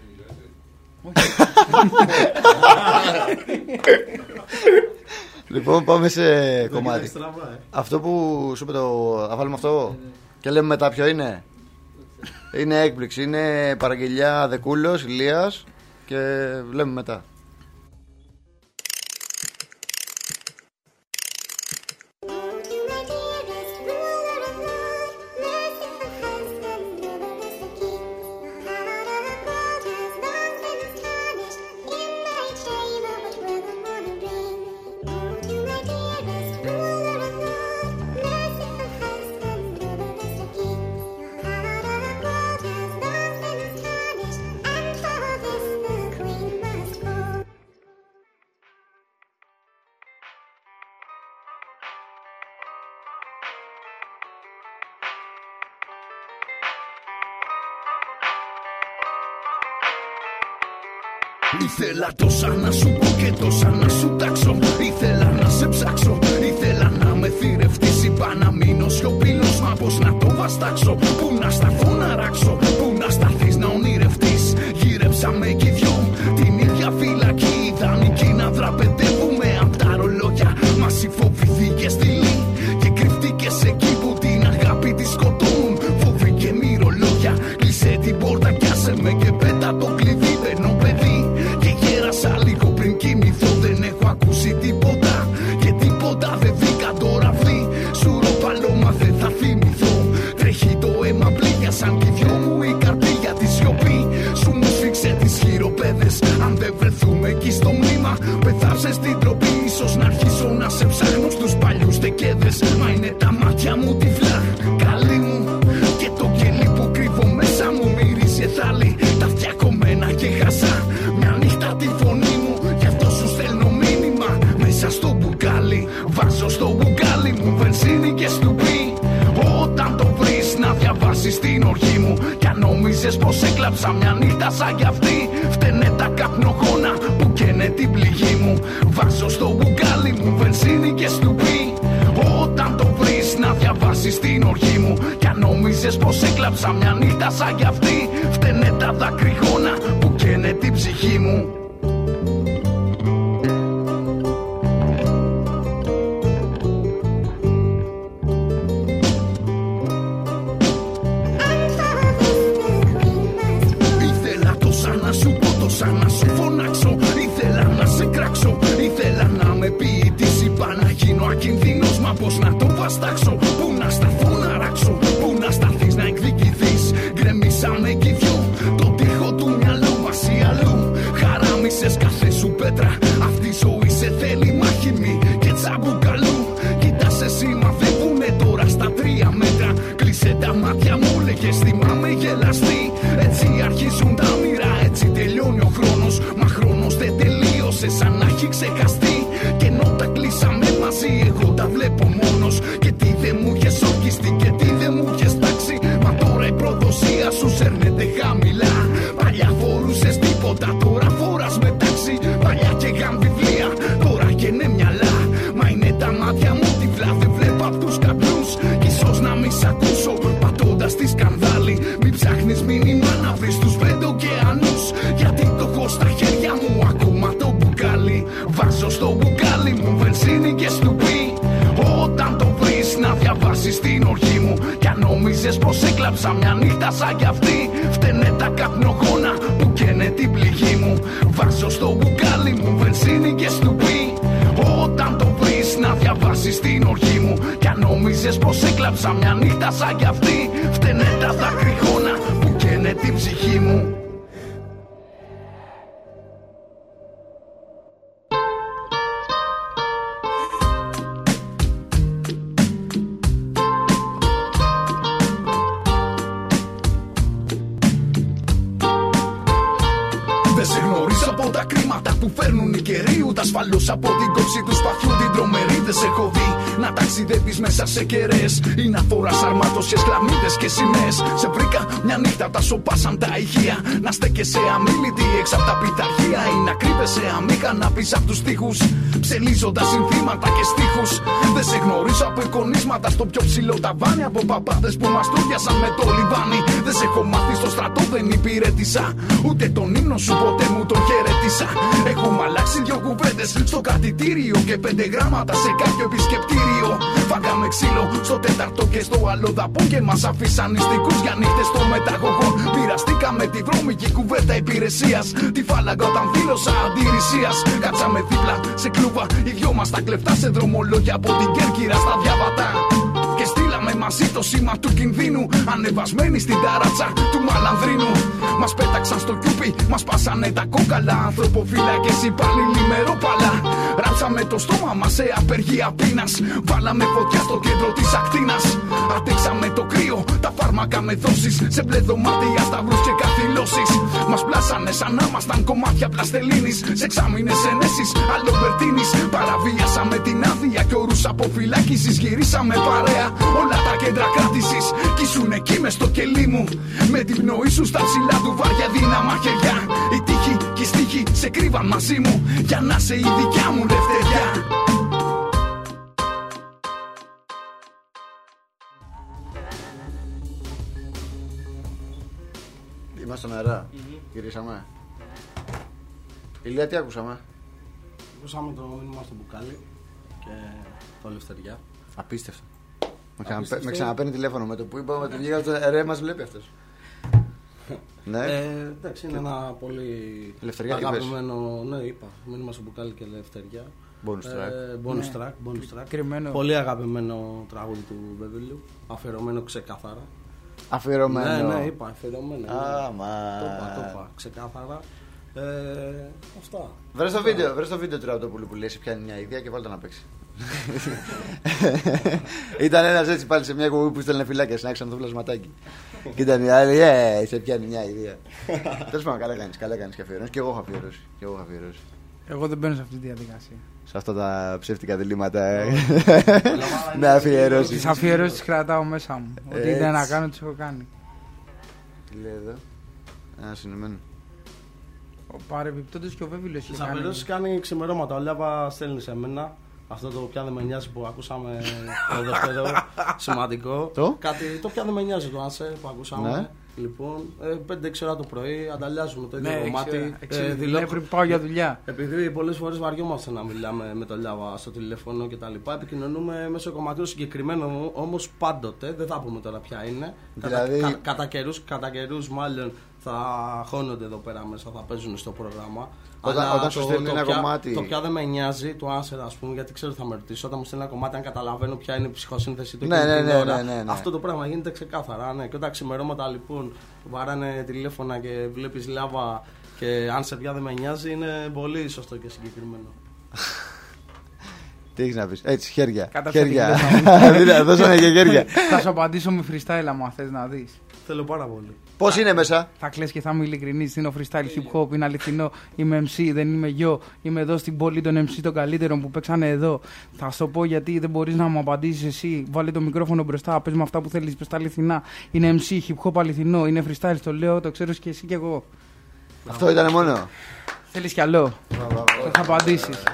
Λοιπόν, πάμε σε κομμάτι. Αυτό που σου είπε θα βάλουμε αυτό και λέμε μετά ποιο είναι. Είναι έκπληξη. Είναι παραγγελιά Δεκούλος, Ηλίας και λέμε μετά. Ήθελα τόσα να σου πω και τόσα να σου τάξω. Ήθελα να σε ψάξω, ήθελα να με θηρευτείς. Είπα να μείνω σιωπηλός, μα πως να το βαστάξω. Πού να σταθώ να ράξω, πού να σταθείς να ονειρευτείς. Γύρεψαμε κι οι δυο την ίδια φυλακή. Ιδανική να δραπετεύουμε απ' τα ρολόγια. Μας φοβηθήκες στυλή και κρυφτήκες εκεί που την αγάπη τη σκοτώνουν. Φόβοι και μυρολόγια. Κλείσε την πόρτα κι άσε με και πέτα το κλειδί. Μπαίνω παιδί και γέρασα λίγο πριν κοιμηθώ. Δεν έχω ακούσει τίποτα και τίποτα δεν βρήκα το ραβδί. Σουροπαλώμα δεν θα θυμηθώ. Τρέχει το αίμα πλήγια σαν κι δυο μου η καρδιά τη σιωπή. Σου μου σφίξε τις χειροπέδες. Αν δεν βρεθούμε εκεί στο μνήμα, πεθάψε στην τροπή. Ίσως να αρχίσω να σε ψάχνω στους παλιούς τεκέδες. Μα είναι τα μάτια μου τυφλά, καλή μου. Και το κελί που κρύβω μέσα μου μυρίζει εθάλη. Τα αυτιά κομμένα και χασά. Μια νύχτα τη φωνή μου, γι' αυτό σου στέλνω μήνυμα. Μέσα στο μπουκάλι, βάζω στο μπουκάλι μου βενζίνη και στουπί. Όταν το βρεις να διαβάσεις την οργή μου. Κι αν νόμιζες πως έκλαψα μια νύχτα σαν κι αυτή, φταίνε τα καπνογόνα που καίνε την πληγή μου. Βάζω στο μπουκάλι μου βενζίνη και στουπί. Όταν το βρεις να διαβάσεις την οργή μου. Κι αν νόμιζες πως έκλαψα μια νύχτα σαν κι αυτή, φταίνε τα δακρυγόνα που καίνε την ψυχή μου. Ήθελα τόσα να σου πω, τόσα να σου φωνάξω. Ήθελα να σε κράξω, ήθελα να με ποιητής. Είπα να γίνω ακινδύνος, μα πως να το βαστάξω. Πού να σταθώ να ράξω, πού να σταθείς να εκδικηθείς. Γκρεμίσαμε κι οι δυο το τοίχο του μυαλού μας ή αλλού. Χαράμισες κάθε σου πέτρα, αυτή η ζωή σε θέλει μάχημη και τσαμπουκαλού. Κοίτας εσύ μαθαίνουνε τώρα στα 3 μέτρα. Κλείσε τα μάτια μου, λέγες θυμάμαι γελαστή. Έτσι αρχίζουν τα όνειρα, έτσι τελειώνει ο χρόνος. Μα χρόνος δεν τελείωσε σαν να έχει ξεχαστεί. Και ενώ τα κλείσαμε μαζί, εγώ τα βλέπω μόνος. Και τι δεν μου είχες ορκιστεί και τι δεν μου είχες τάξει. Μα τώρα η προδοσία σου σέρνεται χαμηλά. Παλιά φορούσες τίποτα, τώρα φοράς με τάξη. Παλιά καίγαν βιβλία, τώρα καίνε μυαλά. Μα είναι τα μάτια μου τυφλά, δεν βλέπω απ' τους καπνούς. Κι ίσως να μη σ' ακούσω πατώντας τη σκανδάλη. Μην ψάχνεις μήνυμα να βρεις τους 5 ωκεανούς. Γιατί το έχω στα χέρια μου ακόμα το μπουκάλι. Βάζω στο μπουκάλι μου βενζίνη και στουπί. Όταν το βρεις να διαβάσεις την οργή μου. Κι αν νόμιζες πως έκλαψα μια νύχτα σαν κι αυτή, φταίνε τα καπνογόνα που καίνε καίνε την πληγή μου. Βάζω στο μπουκάλι μου βενζίνη και στουπί. Όταν το βρεις να διαβάσεις την οργή μου. Κι αν νόμιζες πως έκλαψα μια νύχτα σαν κι αυτή, φταίνε τα δακρυγόνα που καίνε την ψυχή μου. Τα κρίματα που φέρνουν οι καιροί, ούτε ασφαλώς από την κόψη του σπαθιού την τρομερή. Δεν σε έχω δει να ταξιδεύεις μέσα σε κεραίες ή να φοράς αρμάτωσες, κλαμίδες και σημαίες. Σε βρήκα μια νύχτα τα σοπάσαν τα ηχεία, να στέκεσαι αμήλυτη έξω απ' τα πειθαρχία ή να κρύβεσαι αμήχανα πίσω απ' τους τοίχους, ψελίζοντας συνθήματα και στίχους. Δεν σε γνωρίζω από εικονίσματα στο πιο ψηλό ταβάνι, από παπάδες που μας τούριασαν με το λιβάνι. Δεν σε έχω μάθει στο στρατό, δεν υπηρέτησα, ούτε τον ύμνο σου ποτέ μου τον χαιρετήσα. Έχουμε αλλάξει δυο κουβέντες στο κρατητήριο και 5 γράμματα σε κάποιο επισκεπτήριο. Φάγαμε ξύλο στο τέταρτο και στο άλλο δαπό και μας αφήσαν νηστικούς για νύχτες των μεταγωγών. Μοιραστήκαμε τη βρώμικη κουβέντα υπηρεσίας, τη φάλαγγα όταν δήλωσα αντιρρησίας. Κάτσαμε δίπλα σε κλούβα, οι δυο μας τα κλεφτά σε δρομολόγια από την Κέρκυρα στα Διαβατά. Και στείλαμε μαζί το σήμα του κινδύνου, ανεβασμένοι στην ταράτσα του Μαλανδρίνου. Μας πέταξαν στο κιούπι, μας πάσανε τα κόκαλα, ανθρωποφύλακες υπάλληλοι με ρόπαλα. Ράψαμε το στόμα μας σε απεργία πείνας, βάλαμε φωτιά στο κέντρο της ακτίνας. Αντέξαμε το κρύο, τα φάρμακα με δόσεις, σε μπλε δωμάτια, σταυρούς και καθυλώσεις. Μας πλάσανε σαν να ήμασταν κομμάτια πλαστελίνης, σε εξάμηνες ενέσεις Αλομπερτίνης. Παραβίασαμε την άδεια και όρους αποφυλάκησης, γυρίσαμε παρέα όλα τα κέντρα κράτησης. Κι ήσουν εκεί μες στο κελί μου, με την πνοή σου στα ψηλά του βάρια δύναμα χεριά. Η τύχη και η στίχη σε κρύβαν μαζί μου, για να σε η δικιά μου λευτεριά. Είμαστε στον αέρα, γυρίσαμε. Ηλία, τι ακούσαμε? Ακούσαμε το μήνυμα στο μπουκάλι και το Λευτεριά. Απίστευτο. Με ξαναπαίρνει τηλέφωνο με το που είπαμε ότι βγήκα το ρε, μας βλέπει αυτός. Ναι. Εντάξει, είναι ένα πολύ Λευτεριά, αγαπημένο. Ναι, είπα. Μήνυμα στο μπουκάλι και Λευτεριά. Bonus track. Πολύ αγαπημένο τραγούδι του Βεβίλιου. Αφιερωμένο ξεκάθαρα. Αφιερωμένο. Ναι, είπα, αφιερωμένο. Το είπα, ξεκάθαρα. Αυτά. Βρες το βίντεο του Ραουτόπουλου που λέει σε πιάνει μια ιδέα και βάλτε να παίξει. Ήταν ένας έτσι πάλι σε μια εκπομπή που στέλνε φυλάκια να έξω το πλασματάκι. Και ήταν η άλλη, σε πιάνει μια ιδέα. Τέλος πάντων, καλά κάνεις και αφιερώσεις. Και εγώ έχω αφιερώσει. Εγώ δεν μπαίνω σε αυτή τη διαδικασία. Σε αυτά τα ψεύτικα διλήμματα με αφιερώσεις. Τις αφιερώσεις κρατάω μέσα μου. Ό,τι ήθελα να κάνω, τις έχω κάνει. Τι λέει εδώ? Ένα συνεμένο. Παρεμπιπτόντως και ο Βέβυλος τις αφιερώσεις κάνει ξημερώματα. Ο Λιάβα στέλνει σε μένα. Αυτό το πια δεν με νοιάζει που ακούσαμε το δεύτερο σημαντικό. Το πια δεν με νοιάζει το Άνσε που ακούσαμε. Ναι. Λοιπόν, 5-6 ώρα το πρωί ανταλλάσσουμε το ίδιο κομμάτι. Πριν πάω για δουλειά. Επειδή πολλές φορές βαριόμαστε να μιλάμε με τον Λιάβα στο τηλέφωνο κτλ. Επικοινωνούμε μέσω κομματιού συγκεκριμένου, όμως πάντοτε, δεν θα πούμε τώρα ποια είναι. Δηλαδή... Κατά καιρούς μάλλον θα χώνονται εδώ πέρα μέσα, θα παίζουν στο πρόγραμμα. Όταν σου στέλνει ένα κομμάτι. Το πια δεν με νοιάζει, το answer, ας πούμε, γιατί ξέρω θα με ρωτήσω. Όταν μου στέλνει ένα κομμάτι, αν καταλαβαίνω ποια είναι η ψυχοσύνθεση του. Ναι. Αυτό το πράγμα γίνεται ξεκάθαρα. Ναι. Και όταν ξημερώματα λοιπόν βαράνε τηλέφωνα και βλέπεις Λιάβα και αν σε πια δεν με νοιάζει, είναι πολύ σωστό και συγκεκριμένο. Τι έχεις να πεις? Έτσι, χέρια. Δώσανε και χέρια. Θα σου απαντήσω με freestyle, άμα θες να δεις. Θέλω πάρα πολύ. Πώς είναι μέσα? Θα κλαις και θα είμαι ειλικρινής. Είναι ο freestyle hip hop, είναι αληθινό. Είμαι MC, δεν είμαι γιο. Είμαι εδώ στην πόλη των MC των καλύτερων που παίξανε εδώ. Θα σου το πω γιατί δεν μπορείς να μου απαντήσεις εσύ. Βάλε το μικρόφωνο μπροστά, πες με αυτά που θέλεις, πες τα αληθινά. Είναι MC, hip hop αληθινό. Είναι freestyle, το λέω, το ξέρεις και εσύ και εγώ. Αυτό ήταν μόνο. Θέλεις κι άλλο? Θα απαντήσεις.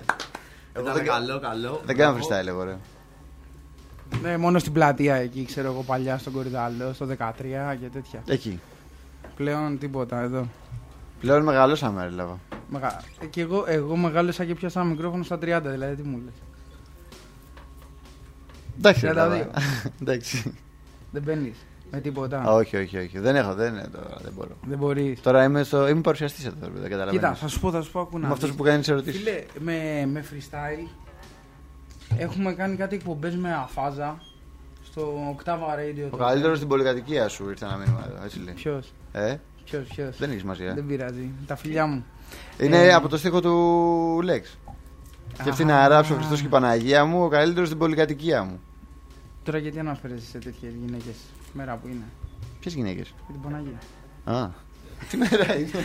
Καλό. Δεν κάνω freestyle εγώ, ρε. Ναι, μόνο στην πλατεία εκεί, ξέρω εγώ, παλιά στον Κορυδαλό, στο 13 και τέτοια. Εκεί. Πλέον τίποτα εδώ. Πλέον μεγαλώσαμε, Λάβα. Και εγώ μεγάλωσα και πιάσα ένα μικρόφωνο στα 30, δηλαδή τι μου λες? Εντάξει, εντάξει. Δεν μπαίνεις. Με τίποτα. Όχι. Δεν μπορώ. Δεν μπορείς. Τώρα είμαι παρουσιαστής εδώ, δεν καταλαβαίνω. Κοίτα, θα σου πω ακούνα. Είμαι αυτός που κάνει τις ερωτήσεις. Φίλε, με freestyle έχουμε κάνει κάτι εκπομπές με αφάζα στο Octava Radio. Ο καλύτερος στην πολυκατοικία σου ήρθε ένα μήνυμα εδώ, έτσι λέει. Ποιος? Ποιος? Δεν έχει σημασία. Δεν πειράζει. Τα φιλιά μου. Είναι από το στίχο του Λέξ. Και αυτή να γράψει ο Χριστός και η Παναγία μου, ο καλύτερος στην πολυκατοικία μου. Τώρα γιατί αναφέρεσαι σε τέτοιες γυναίκες, μέρα που είναι? Ποιες γυναίκες? Με την Παναγία. Α, τι μέρα είναι?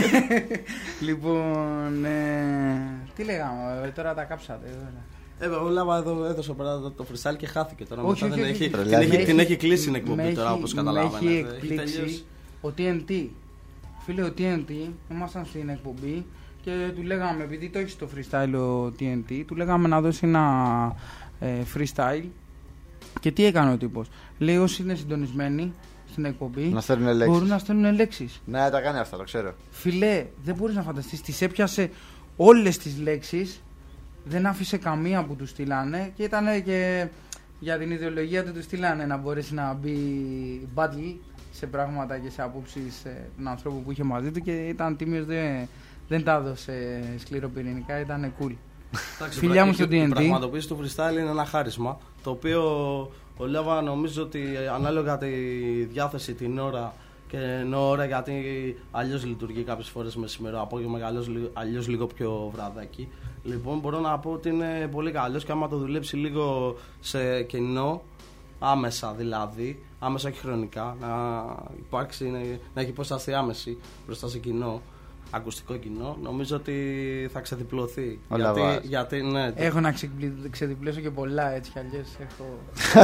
Λοιπόν, τι λέγαμε, τώρα τα κάψατε. Ο Λάβα εδώ έδωσε το freestyle και χάθηκε τώρα. Όχι, την έχει κλείσει την εκπομπή τώρα, όπως καταλάβαμε. Με έχει εκπλήξει ο TNT. Φίλε, ο TNT, ήμασταν στην εκπομπή και του λέγαμε, επειδή το έχει στο freestyle ο TNT, του λέγαμε να δώσει ένα freestyle. Και τι έκανε ο τύπος? Λέει όσοι είναι συντονισμένοι στην εκπομπή μπορούν να στέλνουν λέξεις. Ναι, τα κάνει αυτά, το ξέρω. Φιλέ, δεν μπορείς να φανταστείς, τις έπιασε όλες τις λέξεις, δεν άφησε καμία που του στείλανε και ήταν και για την ιδεολογία του στείλανε να μπορέσει να μπει battle σε πράγματα και σε απόψεις των ανθρώπων που είχε μαζί του και ήταν τίμιος, δεν τα έδωσε σκληροπυρηνικά, ήταν cool. Φιλιά μου στο TNT. Η πραγματοποίηση του freestyle είναι ένα χάρισμα, το οποίο ο Λέβα νομίζω ότι ανάλογα τη διάθεση την ώρα και ενώ ώρα, γιατί αλλιώς λειτουργεί κάποιες φορές μεσημερό, απόγευμα, αλλιώς λίγο πιο βραδάκι. Λοιπόν, μπορώ να πω ότι είναι πολύ καλός και άμα το δουλέψει λίγο σε κοινό, άμεσα δηλαδή, άμεσα και χρονικά, να έχει υπόσταση άμεση μπροστά σε κοινό, ακουστικό κοινό, νομίζω ότι θα ξεδιπλωθεί. Γιατί, ναι, έχω να ξεδιπλώσω και πολλά, έτσι κι αλλιώς έχω.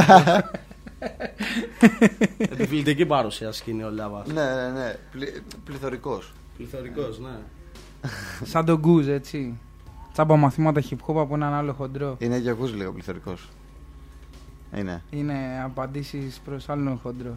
Επιφυλητική παρουσία σκηνή ο Λάβας. Ναι. Πληθωρικός, ναι. Σαν τον Γκουζ, έτσι. Τσάμπα μαθήματα hip hop από έναν άλλο χοντρό. Είναι και ο Γκουζ λίγο πληθωρικός. Είναι απαντήσεις προς άλλον χοντρό.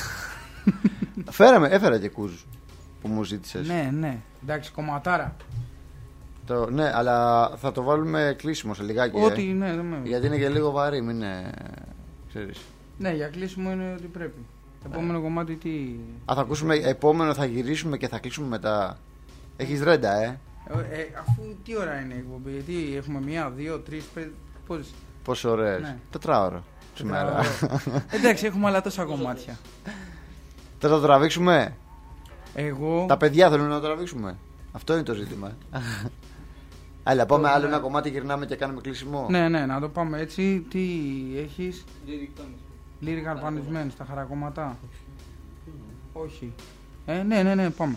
Έφερα και Γκουζ που μου ζήτησες. Ναι. Εντάξει, κομματάρα. Ναι, αλλά θα το βάλουμε κλείσιμο σε λιγάκι. Ναι. Γιατί είναι και λίγο βαρύ, μην είναι. Ξέρεις. Ναι, για κλείσιμο είναι ότι πρέπει. Επόμενο κομμάτι τι. Θα ακούσουμε επόμενο, θα γυρίσουμε και θα κλείσουμε μετά. Έχεις ρέντα, αφού τι ώρα είναι η εκπομπή, γιατί έχουμε 1, 2, 3, 5. Πόσο ωραίες. Ναι. 4ωρο σήμερα. Εντάξει, έχουμε άλλα τόσα κομμάτια. Θα το τραβήξουμε. Εγώ. Τα παιδιά θέλουν να το τραβήξουμε. Αυτό είναι το ζήτημα. Άλλα, πάμε άλλο ένα κομμάτι, γυρνάμε και κάνουμε κλείσιμο. Ναι, να το πάμε έτσι. Τι έχεις? Lyrical Punishment στα χαρακόμματα. Όχι. Ναι, πάμε.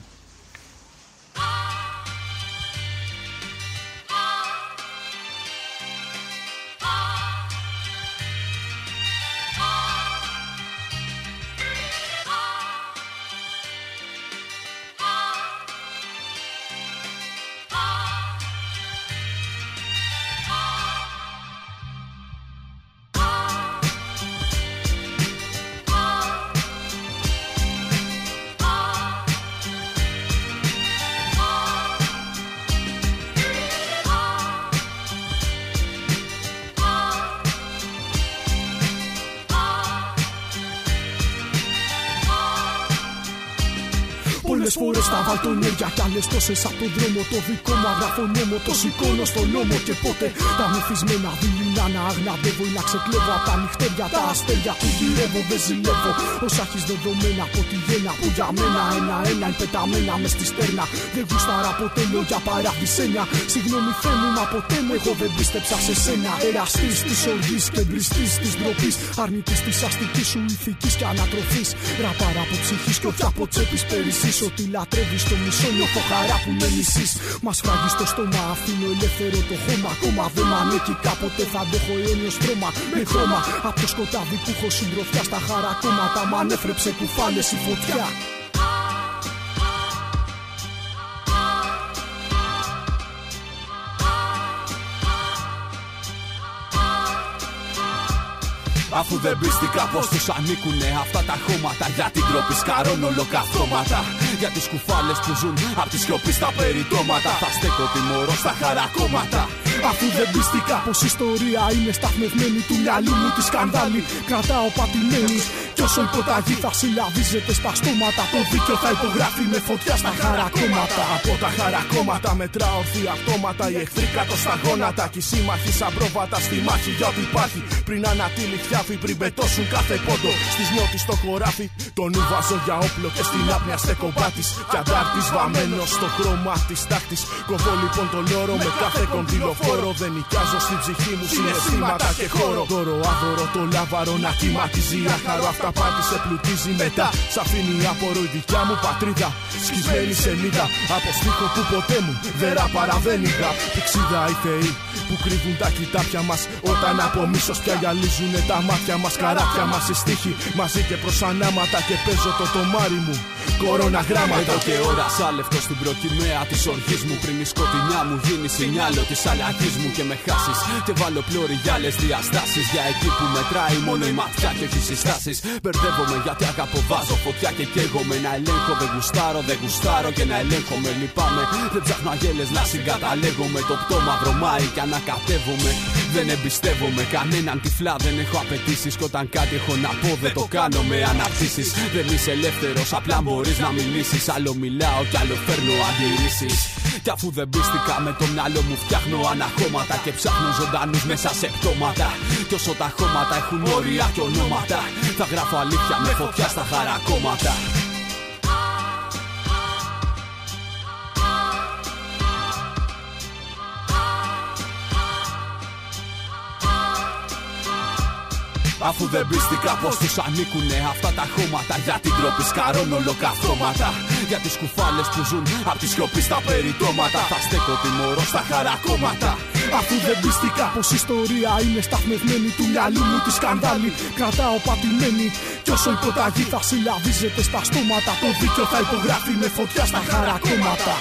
Πολλές φορές τα βαλτονέρια κι άλλες τόσες από τον δρόμο. Το δικό μου αγράφω νόμο, το σηκώνω στον νόμο. Και πότε τα μεθυσμένα δειλινά να αγναντεύω ή να ξεκλέβω απ' τα νυχτέρια, τα αστέρια που γυρεύω. Δεν ζηλεύω όσα έχεις δεδομένα από τη γέννα που για μένα ένα-ένα είναι πεταμένα μες στη στέρνα. Δεν γουστάρα ποτέ λόγια παραδεισένια. Συγγνώμη Θεέ μου, μα ποτέ μου εγώ δεν πίστεψα σε σένα. Εραστής της οργής και μπριστής της ντροπής. Αρνητής της αστικής σου ηθικής και ανατροφής. Ραπάρα από ψυχής και όχι από τσέπης περισσής. Ότι λατρεύεις το μισό νιώθω χαρά που με μισείς. Μας φράγει στο στόμα, αφήνω ελεύθερο το χώμα. Ακόμα δεν μ' ανήκει, κάποτε θα αντέχω αιώνιο στρώμα. Με χρώμα από το σκοτάδι που έχω συντροφιά στα χαρακόμματα. Μ' ανέφρεψε κουφάλες η φωτιά. Αφού δεν πίστηκα πως τους ανήκουνε αυτά τα χώματα. Για την τρόπη σκαρών ολοκαυτώματα. Για τις κουφάλες που ζουν απ' τη σιωπή στα περιτώματα. Θα στέκω τιμωρώ στα χαρακόμματα. Αφού δεν πίστηκα πως η ιστορία είναι σταθμευμένη, του μυαλού μου τη σκανδάλη κρατάω πατημένη. Κι όσο υποταγή θα συλλαβίζεται στα στόματα, το δίκαιο θα υπογράφει με φωτιά στα χαρακόμματα. Από τα χαρακόμματα μετράω ορθή αυτόματα. Οι εχθροί κάτω στα γόνατα. Κι οι σύμμαχοι σαν πρόβατα στη μάχη για ό,τι υπάρχει. Πριν ανατύλει χιάφι, πριν πετώσουν κάθε πόντο. Στις νιώτης στο χωράφι. Τον νου βάζω για όπλο και στην άπνοια στεκομπάτης. Κι αντάρτης βαμμένος στο χρώμα της τάχτης. Κοβώ λοιπόν το λόρο με κάθε κονδυλοφόρο. Δεν νοικιάζω στην ψυχή μου συναισθήματα και χώρο. Δώρο άδωρο το λάβαρο να κυματίζει άχαρο. Αυταπάτη σε πλουτίζει μετά. Σ' αφήνει άπορο η δικιά μου πατρίδα. Σκισμένη σελίδα από στίχο που ποτέ μου δεν ραπαραβαίνει γα. Πηξίδα οι θεοί που κρύβουν τα κοιτάπια μας. Όταν από μίσος πια γυαλίζουνε τα μάτια μας. Καράτια μας οι στίχοι μαζί και προς ανάματα. Και παίζω το τομάρι μου κορώνα γράμματα. Εδώ και ώρα σάλευτο στην προκυμαία της οργής μου. Πριν η σκοτεινιά μου γίνει σινιάλο της αλλαγής μου. Και με χάσεις και βάλω πλώρη για άλλες διαστάσεις. Για εκεί που μετράει μόνο η ματιά και όχι συστάσεις. Μπερδεύομαι γιατί αγαπώ, βάζω φωτιά και καίγομαι. Να ελέγχω δεν γουστάρω και να ελέγχομαι. Λυπάμαι, δεν ψάχνω αγέλες να συγκαταλέγομαι. Το πτώμα βρωμάει και ανακατεύομαι. Δεν εμπιστεύομαι κανέναν τυφλά, δεν έχω απαιτήσεις. Κι όταν κάτι έχω να πω δεν το κάνω με αναπτύσσεις. Δεν είσαι ελεύθερος, απλά μπορείς να μιλήσεις. Άλλο μιλάω κι άλλο φέρνω αντιρρήσεις. Κι αφού δεν πίστηκα με το μυαλό μου φτιάχνω αναχώματα. Και ψάχνω ζωντανούς μέσα σε πτώματα. Κι όσο τα χώματα έχουν όρια και ονόματα, θα γράφω αλήθεια με φωτιά στα χαρακόμματα. Αφού δεν πίστηκα πως τους ανήκουνε αυτά τα χώματα. Για την τρόπη σκαρών ολοκαυτώματα. Για τις κουφάλες που ζουν απ' τη σιωπή στα περιτώματα. Θα στέκω τιμωρό στα χαρακόμματα. Αφού δεν πίστηκα πως η ιστορία είναι σταθμευμένη, του μυαλού μου τη σκανδάλη κρατάω πατημένη. Κι όσο υποταγή θα συλλαβίζεται στα στόματα, το δίκαιο θα υπογράφει με φωτιά στα χαρακόμματα.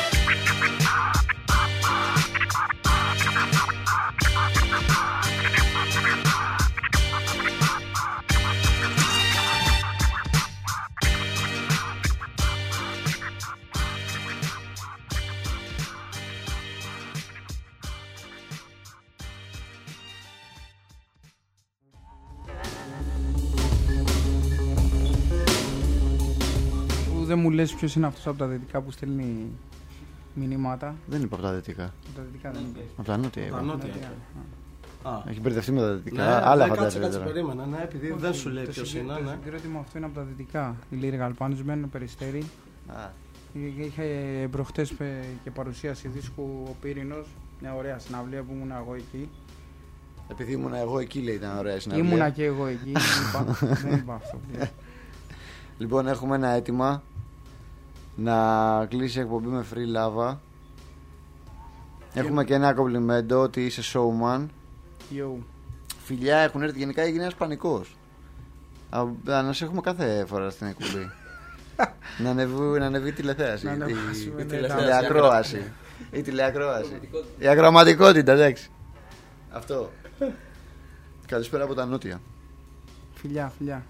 Δεν μου λες ποιος είναι αυτός από τα δυτικά που στέλνει μηνύματα. Δεν είπα από τα δυτικά. Από τα δυτικά δεν είπε. Από τα νότια είπα. Έχει μπερδευτεί με τα δυτικά. Ναι, Άλλα κάτσε, φαντάζομαι. περίμενα, ναι, επειδή δεν σου λέει ποιος είναι. Το συγκρότημα αυτό είναι από τα δυτικά. Η Λύρη Γαλπάνης μένει Περιστέρι. Είχε προχτές και παρουσίαση δίσκου ο Πύρινος. Μια ωραία συναυλία που ήμουν εγώ εκεί. Επειδή ήμουνα εγώ εκεί, λέει, ήταν ωραία συναυλία. Ήμουνα και εγώ εκεί. Δεν είπα αυτό. Λοιπόν, έχουμε ένα αίτημα να κλείσει η εκπομπή με free lava. Έχουμε και ένα κομπλιμέντο ότι είσαι showman. Φιλιά, έχουν έρθει, γενικά έγινε ένας πανικός. Να σε έχουμε κάθε φορά στην εκπομπή. να ανεβεί η τηλεθέαση. Η τηλεακρόαση. Η τηλεακρόαση. Η αγραμματικότητα, εντάξει. Αυτό. Καλησπέρα από τα νότια. Φιλιά.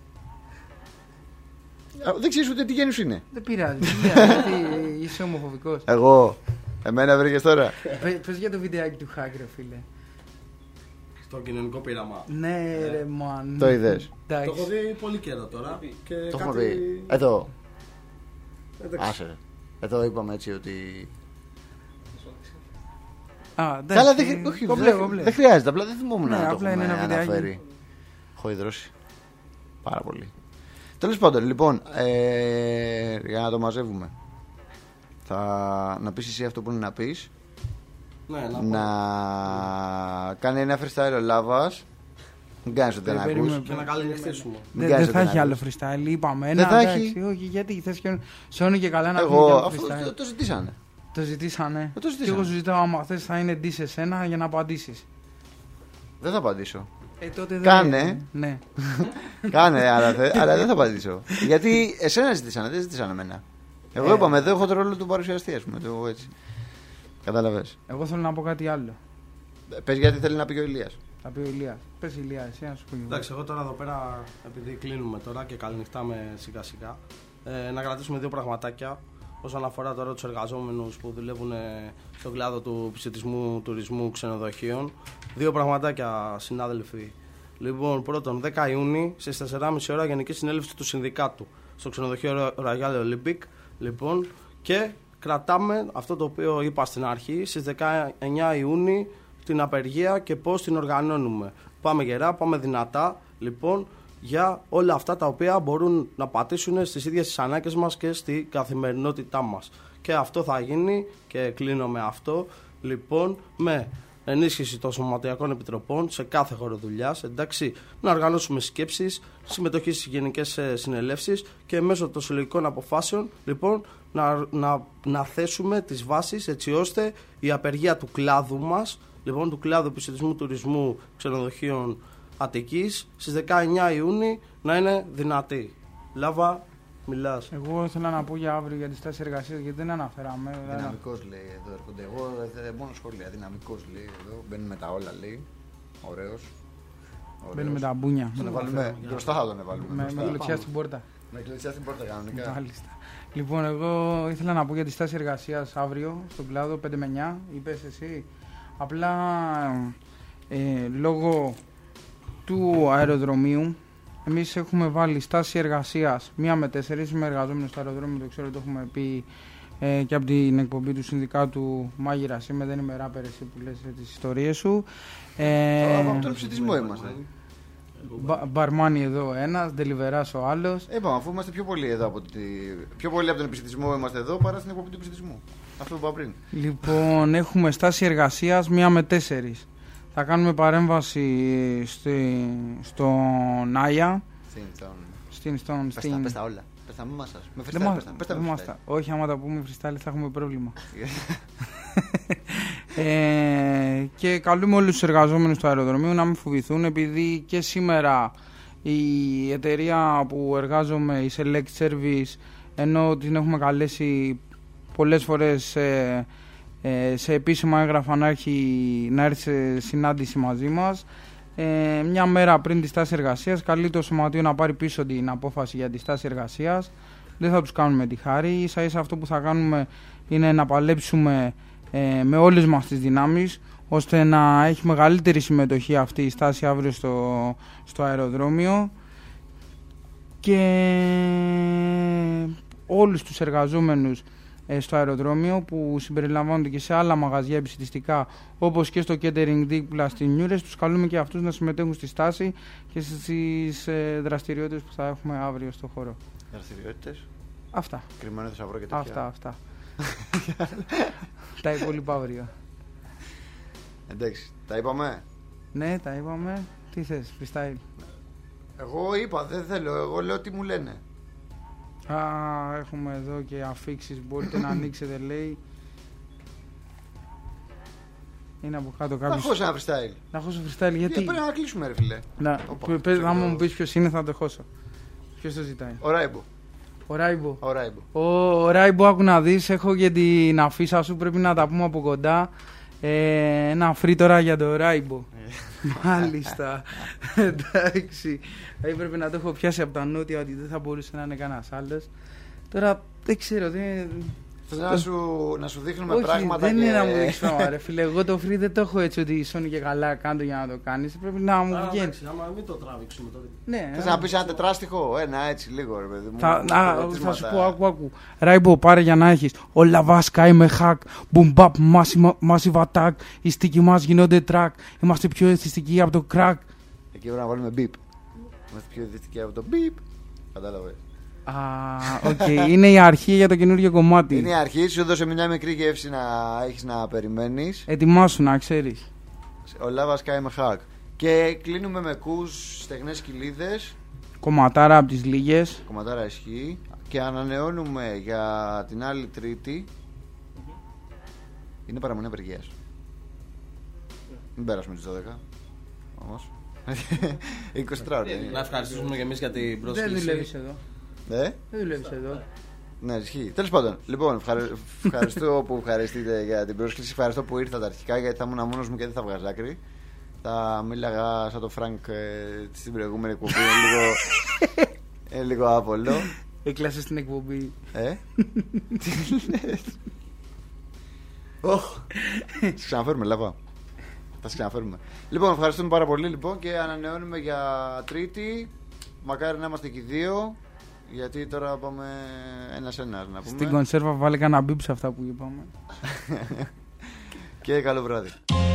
Δεν ξέρεις ούτε τι γένους είναι. Δεν πειράζει, γιατί είσαι ομοφοβικός. Εγώ, εμένα βρήκες τώρα. Πες για το βιντεάκι του Hack, ρε φίλε. Στο κοινωνικό πείραμα. Ναι, ρε man. Το είδες? Το έχω δει πολύ καιρό τώρα. Και το κάτι... έχουμε πει. Εδώ. Εντάξει. Άσε. Εδώ είπαμε έτσι ότι. Καλά, δεν χρειάζεται. Απλά δεν θυμόμουν ναι, να το έχουμε αναφέρει. Έχω ιδρώσει πάρα πολύ. Τέλος πάντων, λοιπόν, για να το μαζεύουμε. Να πεις εσύ αυτό που είναι να πεις. Ναι, να κάνει ένα freestyle ο Λάβας. Μην κάνεις ότι δεν ακούς. Και να καληνυχτήσουμε. Δεν θα έχει άλλο freestyle, είπαμε. Δεν θα έχει. Όχι, γιατί θες και σώνει και καλά να πει άλλο freestyle. Το ζητήσανε. Το ζητήσανε. Και εγώ σου ζητάω, άμα θες θα είναι ντύς εσένα για να απαντήσεις. Δεν θα απαντήσω. Τότε κάνε. Ναι. Κάνε, αλλά δεν θα απαντήσω. Γιατί εσένα ζητήσανε, δεν ζητήσανε εμένα. Εγώ είπαμε, εδώ έχω το ρόλο του παρουσιαστή, ας πούμε. Το έτσι. Κατάλαβες. Εγώ θέλω να πω κάτι άλλο. Πες γιατί θέλει να πει και ο Ηλίας. Θα πει ο Ηλίας. Πες Ηλία, εσύ να σου πω. Εντάξει, εγώ τώρα εδώ πέρα, επειδή κλείνουμε τώρα και καληνυχτάμε σιγά σιγά, να κρατήσουμε δύο πραγματάκια. όσον αφορά τώρα τους εργαζόμενους που δουλεύουν στον κλάδο του επισιτισμού, τουρισμού, ξενοδοχείων. Δύο πραγματάκια, συνάδελφοι. Λοιπόν, πρώτον, 10 Ιούνιου στις 4.30 ώρα Γενική Συνέλευση του Συνδικάτου στο ξενοδοχείο Royal Olympic. Λοιπόν, και κρατάμε αυτό το οποίο είπα στην αρχή, στις 19 Ιούνιου την απεργία και πώς την οργανώνουμε. Πάμε γερά, πάμε δυνατά, λοιπόν, για όλα αυτά τα οποία μπορούν να πατήσουν στις ίδιες τις ανάγκες μας και στη καθημερινότητά μας. Και αυτό θα γίνει, και κλείνω με αυτό, λοιπόν, με ενίσχυση των σωματιακών επιτροπών σε κάθε χώρο δουλειάς, εντάξει, να οργανώσουμε σκέψεις, συμμετοχή στις γενικές συνελεύσεις και μέσω των συλλογικών αποφάσεων, λοιπόν, να θέσουμε τις βάσεις έτσι ώστε η απεργία του κλάδου μας, λοιπόν, του κλάδου επισιτισμού, τουρισμού, ξενοδοχείων Αττικής, στις 19 Ιούνιου να είναι δυνατή. Λάβα, μιλάς. Εγώ ήθελα να πω για αύριο για τις τάσεις εργασίας, γιατί δεν αναφέραμε. Δυναμικός λέει εδώ έρχονται. Εγώ μόνο σχόλια. Δυναμικός λέει εδώ. Μπαίνει με τα όλα λέει. Ωραίος. Μπαίνει με τα μπούνια. Τον εβάλουμε. Μπροστά θα τον εβάλουμε. Με κλωτσιά στην πόρτα. Με κλωτσιά στην πόρτα κανονικά. Μάλιστα. Λοιπόν, εγώ ήθελα να πω για τις τάσεις εργασίας αύριο στον κλάδο 5 με 9. Είπες εσύ. Απλά λόγω του αεροδρομίου, εμείς έχουμε βάλει στάση εργασίας 1 με 4. Είμαι εργαζόμενος στο αεροδρόμιο, το ξέρω, το έχουμε πει και από την εκπομπή του συνδικάτου Μάγειρας είμαι, δεν είμαι ράπερ εσύ που λες τις ιστορίες σου. Από τον ψητισμό είμαστε. Μπαρμάνι εδώ ένας, ντελιβεράς ο άλλος. Αφού είμαστε πιο πολύ εδώ πιο πολύ από τον επιστημισμό είμαστε εδώ παρά στην εκπομπή του επιστημισμού. Αυτό που είπα πριν. Λοιπόν, έχουμε στάση εργασίας 1 με 4. Θα κάνουμε παρέμβαση στον Άια. Πες τα όλα. Πες τα μάσα. Με freestyle. Όχι, άμα τα πούμε freestyle θα έχουμε πρόβλημα. Και καλούμε όλους τους εργαζόμενους του αεροδρομίου να μην φοβηθούν, επειδή και σήμερα η εταιρεία που εργάζομαι, η Select Service, ενώ την έχουμε καλέσει πολλές φορές σε επίσημα έγγραφα να έρθει σε συνάντηση μαζί μας, μια μέρα πριν τη στάση εργασίας καλεί το σωματείο να πάρει πίσω την απόφαση για τη στάση εργασίας. Δεν θα τους κάνουμε τη χάρη. Ίσα ίσα αυτό που θα κάνουμε είναι να παλέψουμε με όλες μας τις δυνάμεις, ώστε να έχει μεγαλύτερη συμμετοχή αυτή η στάση αύριο στο αεροδρόμιο, και όλους τους εργαζόμενους στο αεροδρόμιο που συμπεριλαμβάνονται και σε άλλα μαγαζιά επισιτιστικά, όπως και στο catering δίπλα στην Νιούρες, τους καλούμε και αυτούς να συμμετέχουν στη στάση και στις δραστηριότητες που θα έχουμε αύριο στο χώρο. Δραστηριότητες? Αυτά. Κρυμμένο θησαυρό και τέτοια. Αυτά. Τα υπόλοιπα αύριο. Εντάξει, τα είπαμε. Ναι, τα είπαμε. Τι θες, freestyle? Εγώ είπα, δεν θέλω, εγώ λέω τι μου λένε. Έχουμε εδώ και αφίξεις, μπορείτε να ανοίξετε, λέει. Είναι από κάτω κάποιος. Να χώσω ένα freestyle. Να χώσω freestyle, γιατί? Πρέπει να κλείσουμε ρε φίλε. Αν μου πεις ποιος είναι θα το χώσω. Ποιος το ζητάει? Ο Ράιμπο. Ο Ράιμπο, άκου να δεις, έχω και την αφίσα σου, πρέπει να τα πούμε από κοντά. Ένα free τώρα για το Ράιμπο. Μάλιστα. Εντάξει. Έπρεπε να το έχω πιάσει από τα νότια, ότι δεν θα μπορούσε να είναι κανένας άλλος. Τώρα δεν ξέρω. Να σου δείχνουμε όχι, πράγματα. Δεν είναι να μου δείξει πράγματα, ρε φίλε. Εγώ το free δεν το έχω έτσι ότι σώνει και καλά κάτω για να το κάνεις. Πρέπει να μου βγαίνει. Εντάξει, άμα μην το τραβήξουμε τότε. Ναι. Θες να πεις ένα τετράστιχο? Ένα έτσι λίγο ρε παιδί μου. Θα σου πω, άκου. Ράιμπο, πάρε για να έχεις. Όλα βασικά είμαι hack. Boom bap, massive attack. Οι στίκοι μας γίνονται track. Είμαστε πιο αισθητικοί από το crack. Εκεί πρέπει να βάλουμε beep. Είμαστε πιο αισθητικοί από το beep. Κατάλαβε. Είναι η αρχή για το καινούργιο κομμάτι. Είναι η αρχή, σου έδωσε μια μικρή γεύση να έχεις να περιμένεις. Ετοιμάσου να ξέρεις. Ο Lava Sky με hack. Και κλείνουμε με κους, στεγνές κοιλίδες. Κομματάρα από τις λίγες. Κομματάρα ισχύει. Και ανανεώνουμε για την άλλη Τρίτη. Είναι παραμονή απεργίας. Μην πέρασουμε τις 12 όμως. 24 ώρα. Να ευχαριστήσουμε και εμείς για την πρόσκληση. Δεν δουλεύεις εδώ. Δεν δουλεύεις εδώ. Ναι, ισχύει. Τέλος πάντων, λοιπόν, ευχαριστώ που ευχαριστείτε για την πρόσκληση. Ευχαριστώ που ήρθατε αρχικά, γιατί θα ήμουν μόνος μου και δεν θα βγάζα άκρη. Θα μίλαγα σαν το Φρανκ στην προηγούμενη εκπομπή. Είναι λίγο άβολο. Έκλασε στην εκπομπή. Τι λες? Σας ξαναφέρουμε, Λάβα. Θα σας ξαναφέρουμε. Λοιπόν, ευχαριστούμε πάρα πολύ λοιπόν και ανανεώνουμε για Τρίτη. Μακάρι να είμαστε και οι δύο. Γιατί τώρα πάμε ένας-ένας να πούμε. Στην κονσέρβα βάλε κανένα μπιπ σε αυτά που είπαμε. Και καλό βράδυ.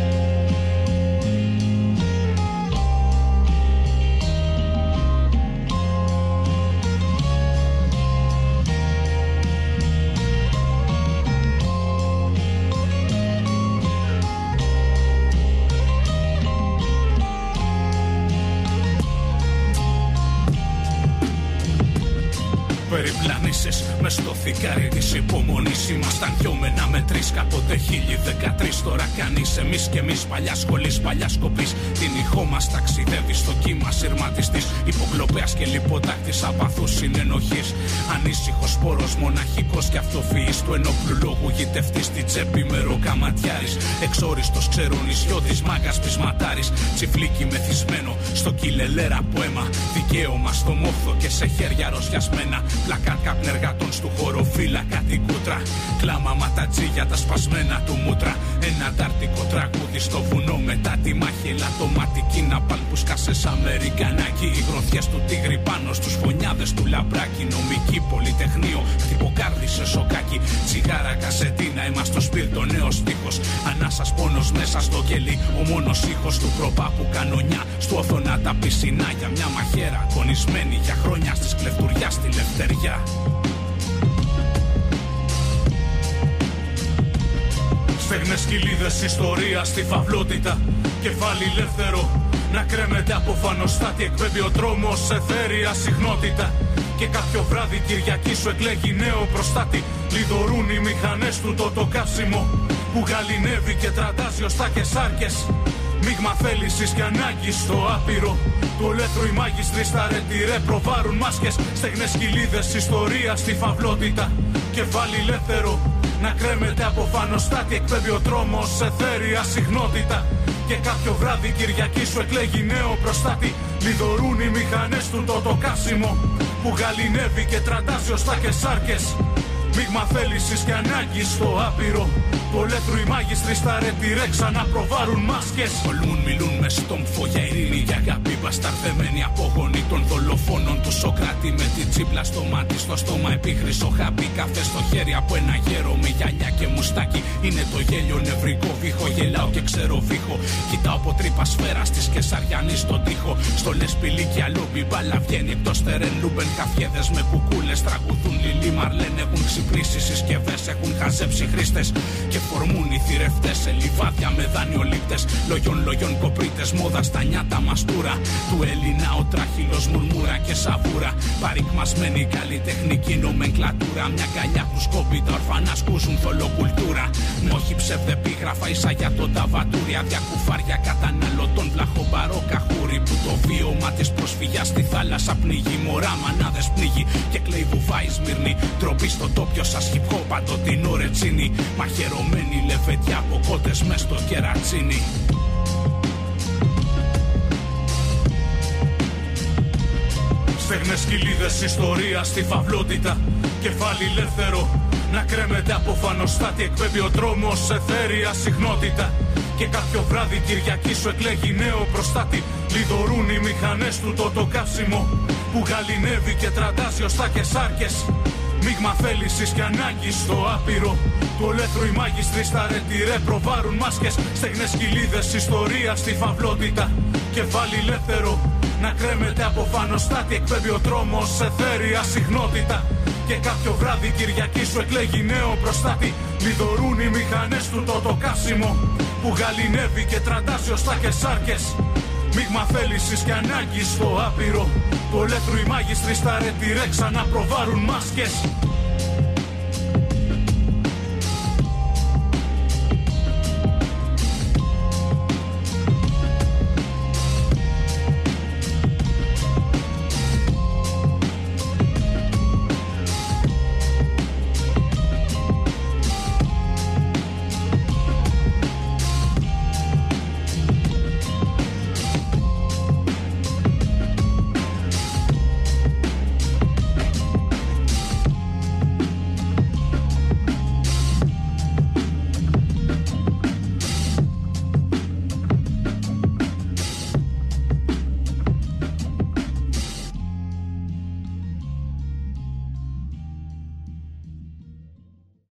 Περιπλανήσεις μες στο θικάρι της υπομονής. Ήμασταν πιωμένα με 3 κάποτε 1013. Τώρα κανείς εμείς και εμείς παλιά σχολής, παλιά σκοπής. Την ηχό μας ταξιδεύει στο κύμα σειρματιστής. Υποκλοπέας και λιποτάκτης απαθούς συνενοχής. Ανήσυχος σπόρος μοναχικός και αυτοφυής. Του ενόπλου λόγου γητευτής στην τσέπη με ροκαματιάρης. Εξόριστος ξερονισιώτης μάγκας πεισματάρης. Τσιφλίκι μεθυσμένο στο κυλελέρα ποέμα. Δικαίωμα στο μόχθο και σε χέρια ροσιασμένα. Πλακάτ καπνεργατών στου χωροφύλακα την κούτρα. Κλάμα ματατζή τα σπασμένα του μούτρα. Ένα αντάρτικο τραγούδι στο βουνό μετά τη μάχη. Ελαττωματική ναπάλ που σκάσε σ' Αμερικανάκι. Οι γροθιές του τίγρη πάνω στους φωνιάδες του λαμπράκι. Νομική πολυτεχνείο, χτυποκάρδι σε σοκάκι. Τσιγάρα κασετίνα, αίμα στο σπίρτο νέος στίχος. Ανάσας πόνος μέσα στο κελί. Ο μόνος ήχος του προπάπου κανονιά. Στου όθωνα τα πισινά για μια μαχαίρα. Κονισμένη για χρόνια στις κλεφτουριά στη λευτεριά. Στεγνές κοιλίδες ιστορία στη φαυλότητα. Κεφάλι ελεύθερο να κρέμεται από φανοστάτη. Εκπέμπει ο τρόμος σε θέρια συχνότητα. Και κάποιο βράδυ Κυριακή σου εκλέγει νέο προστάτη. Λιδωρούν οι μηχανές του το καύσιμο που γαλινεύει και τραντάζει οστά και σάρκες. Μείγμα θέλησης και ανάγκης στο άπειρο. Του ολέθρου οι μάγιστροι στα ρετυρέ προβάρουν μάσκες. Στεγνές κοιλίδες ιστορία στη φαυλότητα. Κεφάλι ελεύθερο να κρέμεται από φανοστάτη. Εκπέμπει ο τρόμος σε θέρια συχνότητα. Και κάποιο βράδυ Κυριακή σου εκλέγει νέο προστάτη. Λιδωρούν οι μηχανές του το καύσιμο που γαλινεύει και τραντάζει οστά και σάρκες. Μείγμα θέλησης και ανάγκης στο άπειρο. Του ολέθρου οι μάγιστροι στα ρετυρέ ξαναπροβάρουν μάσκες. Τολμούν, μιλούν με στόμφο για ειρήνη, για αγάπη. Μπασταρδεμένοι απόγονοι των δολοφόνων του Σοκράτη. Με την τσίπλα στο μάτι, στο στόμα επίχρυσο χαπί. Καφέ στο χέρι από ένα γέρο με γυαλιά και μουστάκι. Είναι το γέλιο νευρικό βήχο. Γελάω και ξέρω βήχο. Κοιτάω από τρύπα σφαίρα τη Κεσαριανή στον τοίχο. Στολές πηλίκια λόμπι, μπάλα βγαίνει εκτό τερεν. Λούμπεν καφιέδες με κουκούλες. Τραγουδούν Λιλί Μαρλέν. Έχουν ξυπνήσει συσκευές. Έχουν χαζέψει χρήστες. Και φορμούν οι θηρευτές σε λιβάδια με δανειολήπτες. Λογιών κοπρίτες, μόδα στα νιάτα μαστούρα. Του Έλληνα ο τράχυλος μουρμούρα και σαβούρα. Παρικμασμένη καλλιτεχνική νομενκλατούρα. Μια καλιά που σκόπει τα ορφανά σκούζουν θολοκουλτούρα. Με όχι ψευδεπίγραφα ίσα για τον ταβατούρια. Διακουφάρια καταναλωτών βλαχομπαρόκα χούρι. Που το βίωμα της προσφυγιάς στη θάλασσα πνίγει. Μωρά μανάδες πνίγει και κλαίει βουβάει Σμύρνη. Τροπή στο τόπιο σας χιπχό παντοτινό ρετσίνι. Μαχαιρωμένη λεβέντια από κότες μες στο κερατσίνι. Στεγνές κοιλίδες ιστορία στη φαυλότητα. Κεφάλι ελεύθερο να κρέμεται από φανοστάτη. Εκπέμπει ο τρόμος σε θέρια συχνότητα. Και κάποιο βράδυ Κυριακή σου εκλέγει νέο προστάτη. Λιδωρούν οι μηχανές του το καύσιμο που γαλινεύει και τραντάζει οστά και σάρκες. Μείγμα θέλησης και ανάγκης στο άπειρο. Του ολέθρου οι μάγιστροι στα ρετυρέ προβάρουν μάσκες. Στεγνές κοιλίδες ιστορία στη φαυλότητα. Κεφάλι ελεύθερο να κρέμεται από φανοστάτη. Εκπέμπει ο τρόμος σε θέρια συχνότητα. Και κάποιο βράδυ Κυριακή σου εκλέγει νέο προστάτη. Λιδωρούν οι μηχανές του το καύσιμο που γαλινεύει και τραντάζει οστά και σάρκες. Μείγμα θέλησης και ανάγκης στο άπειρο. Του ολέθρου οι μάγιστροι στα ρετυρέ ξαναπροβάρουν μάσκες.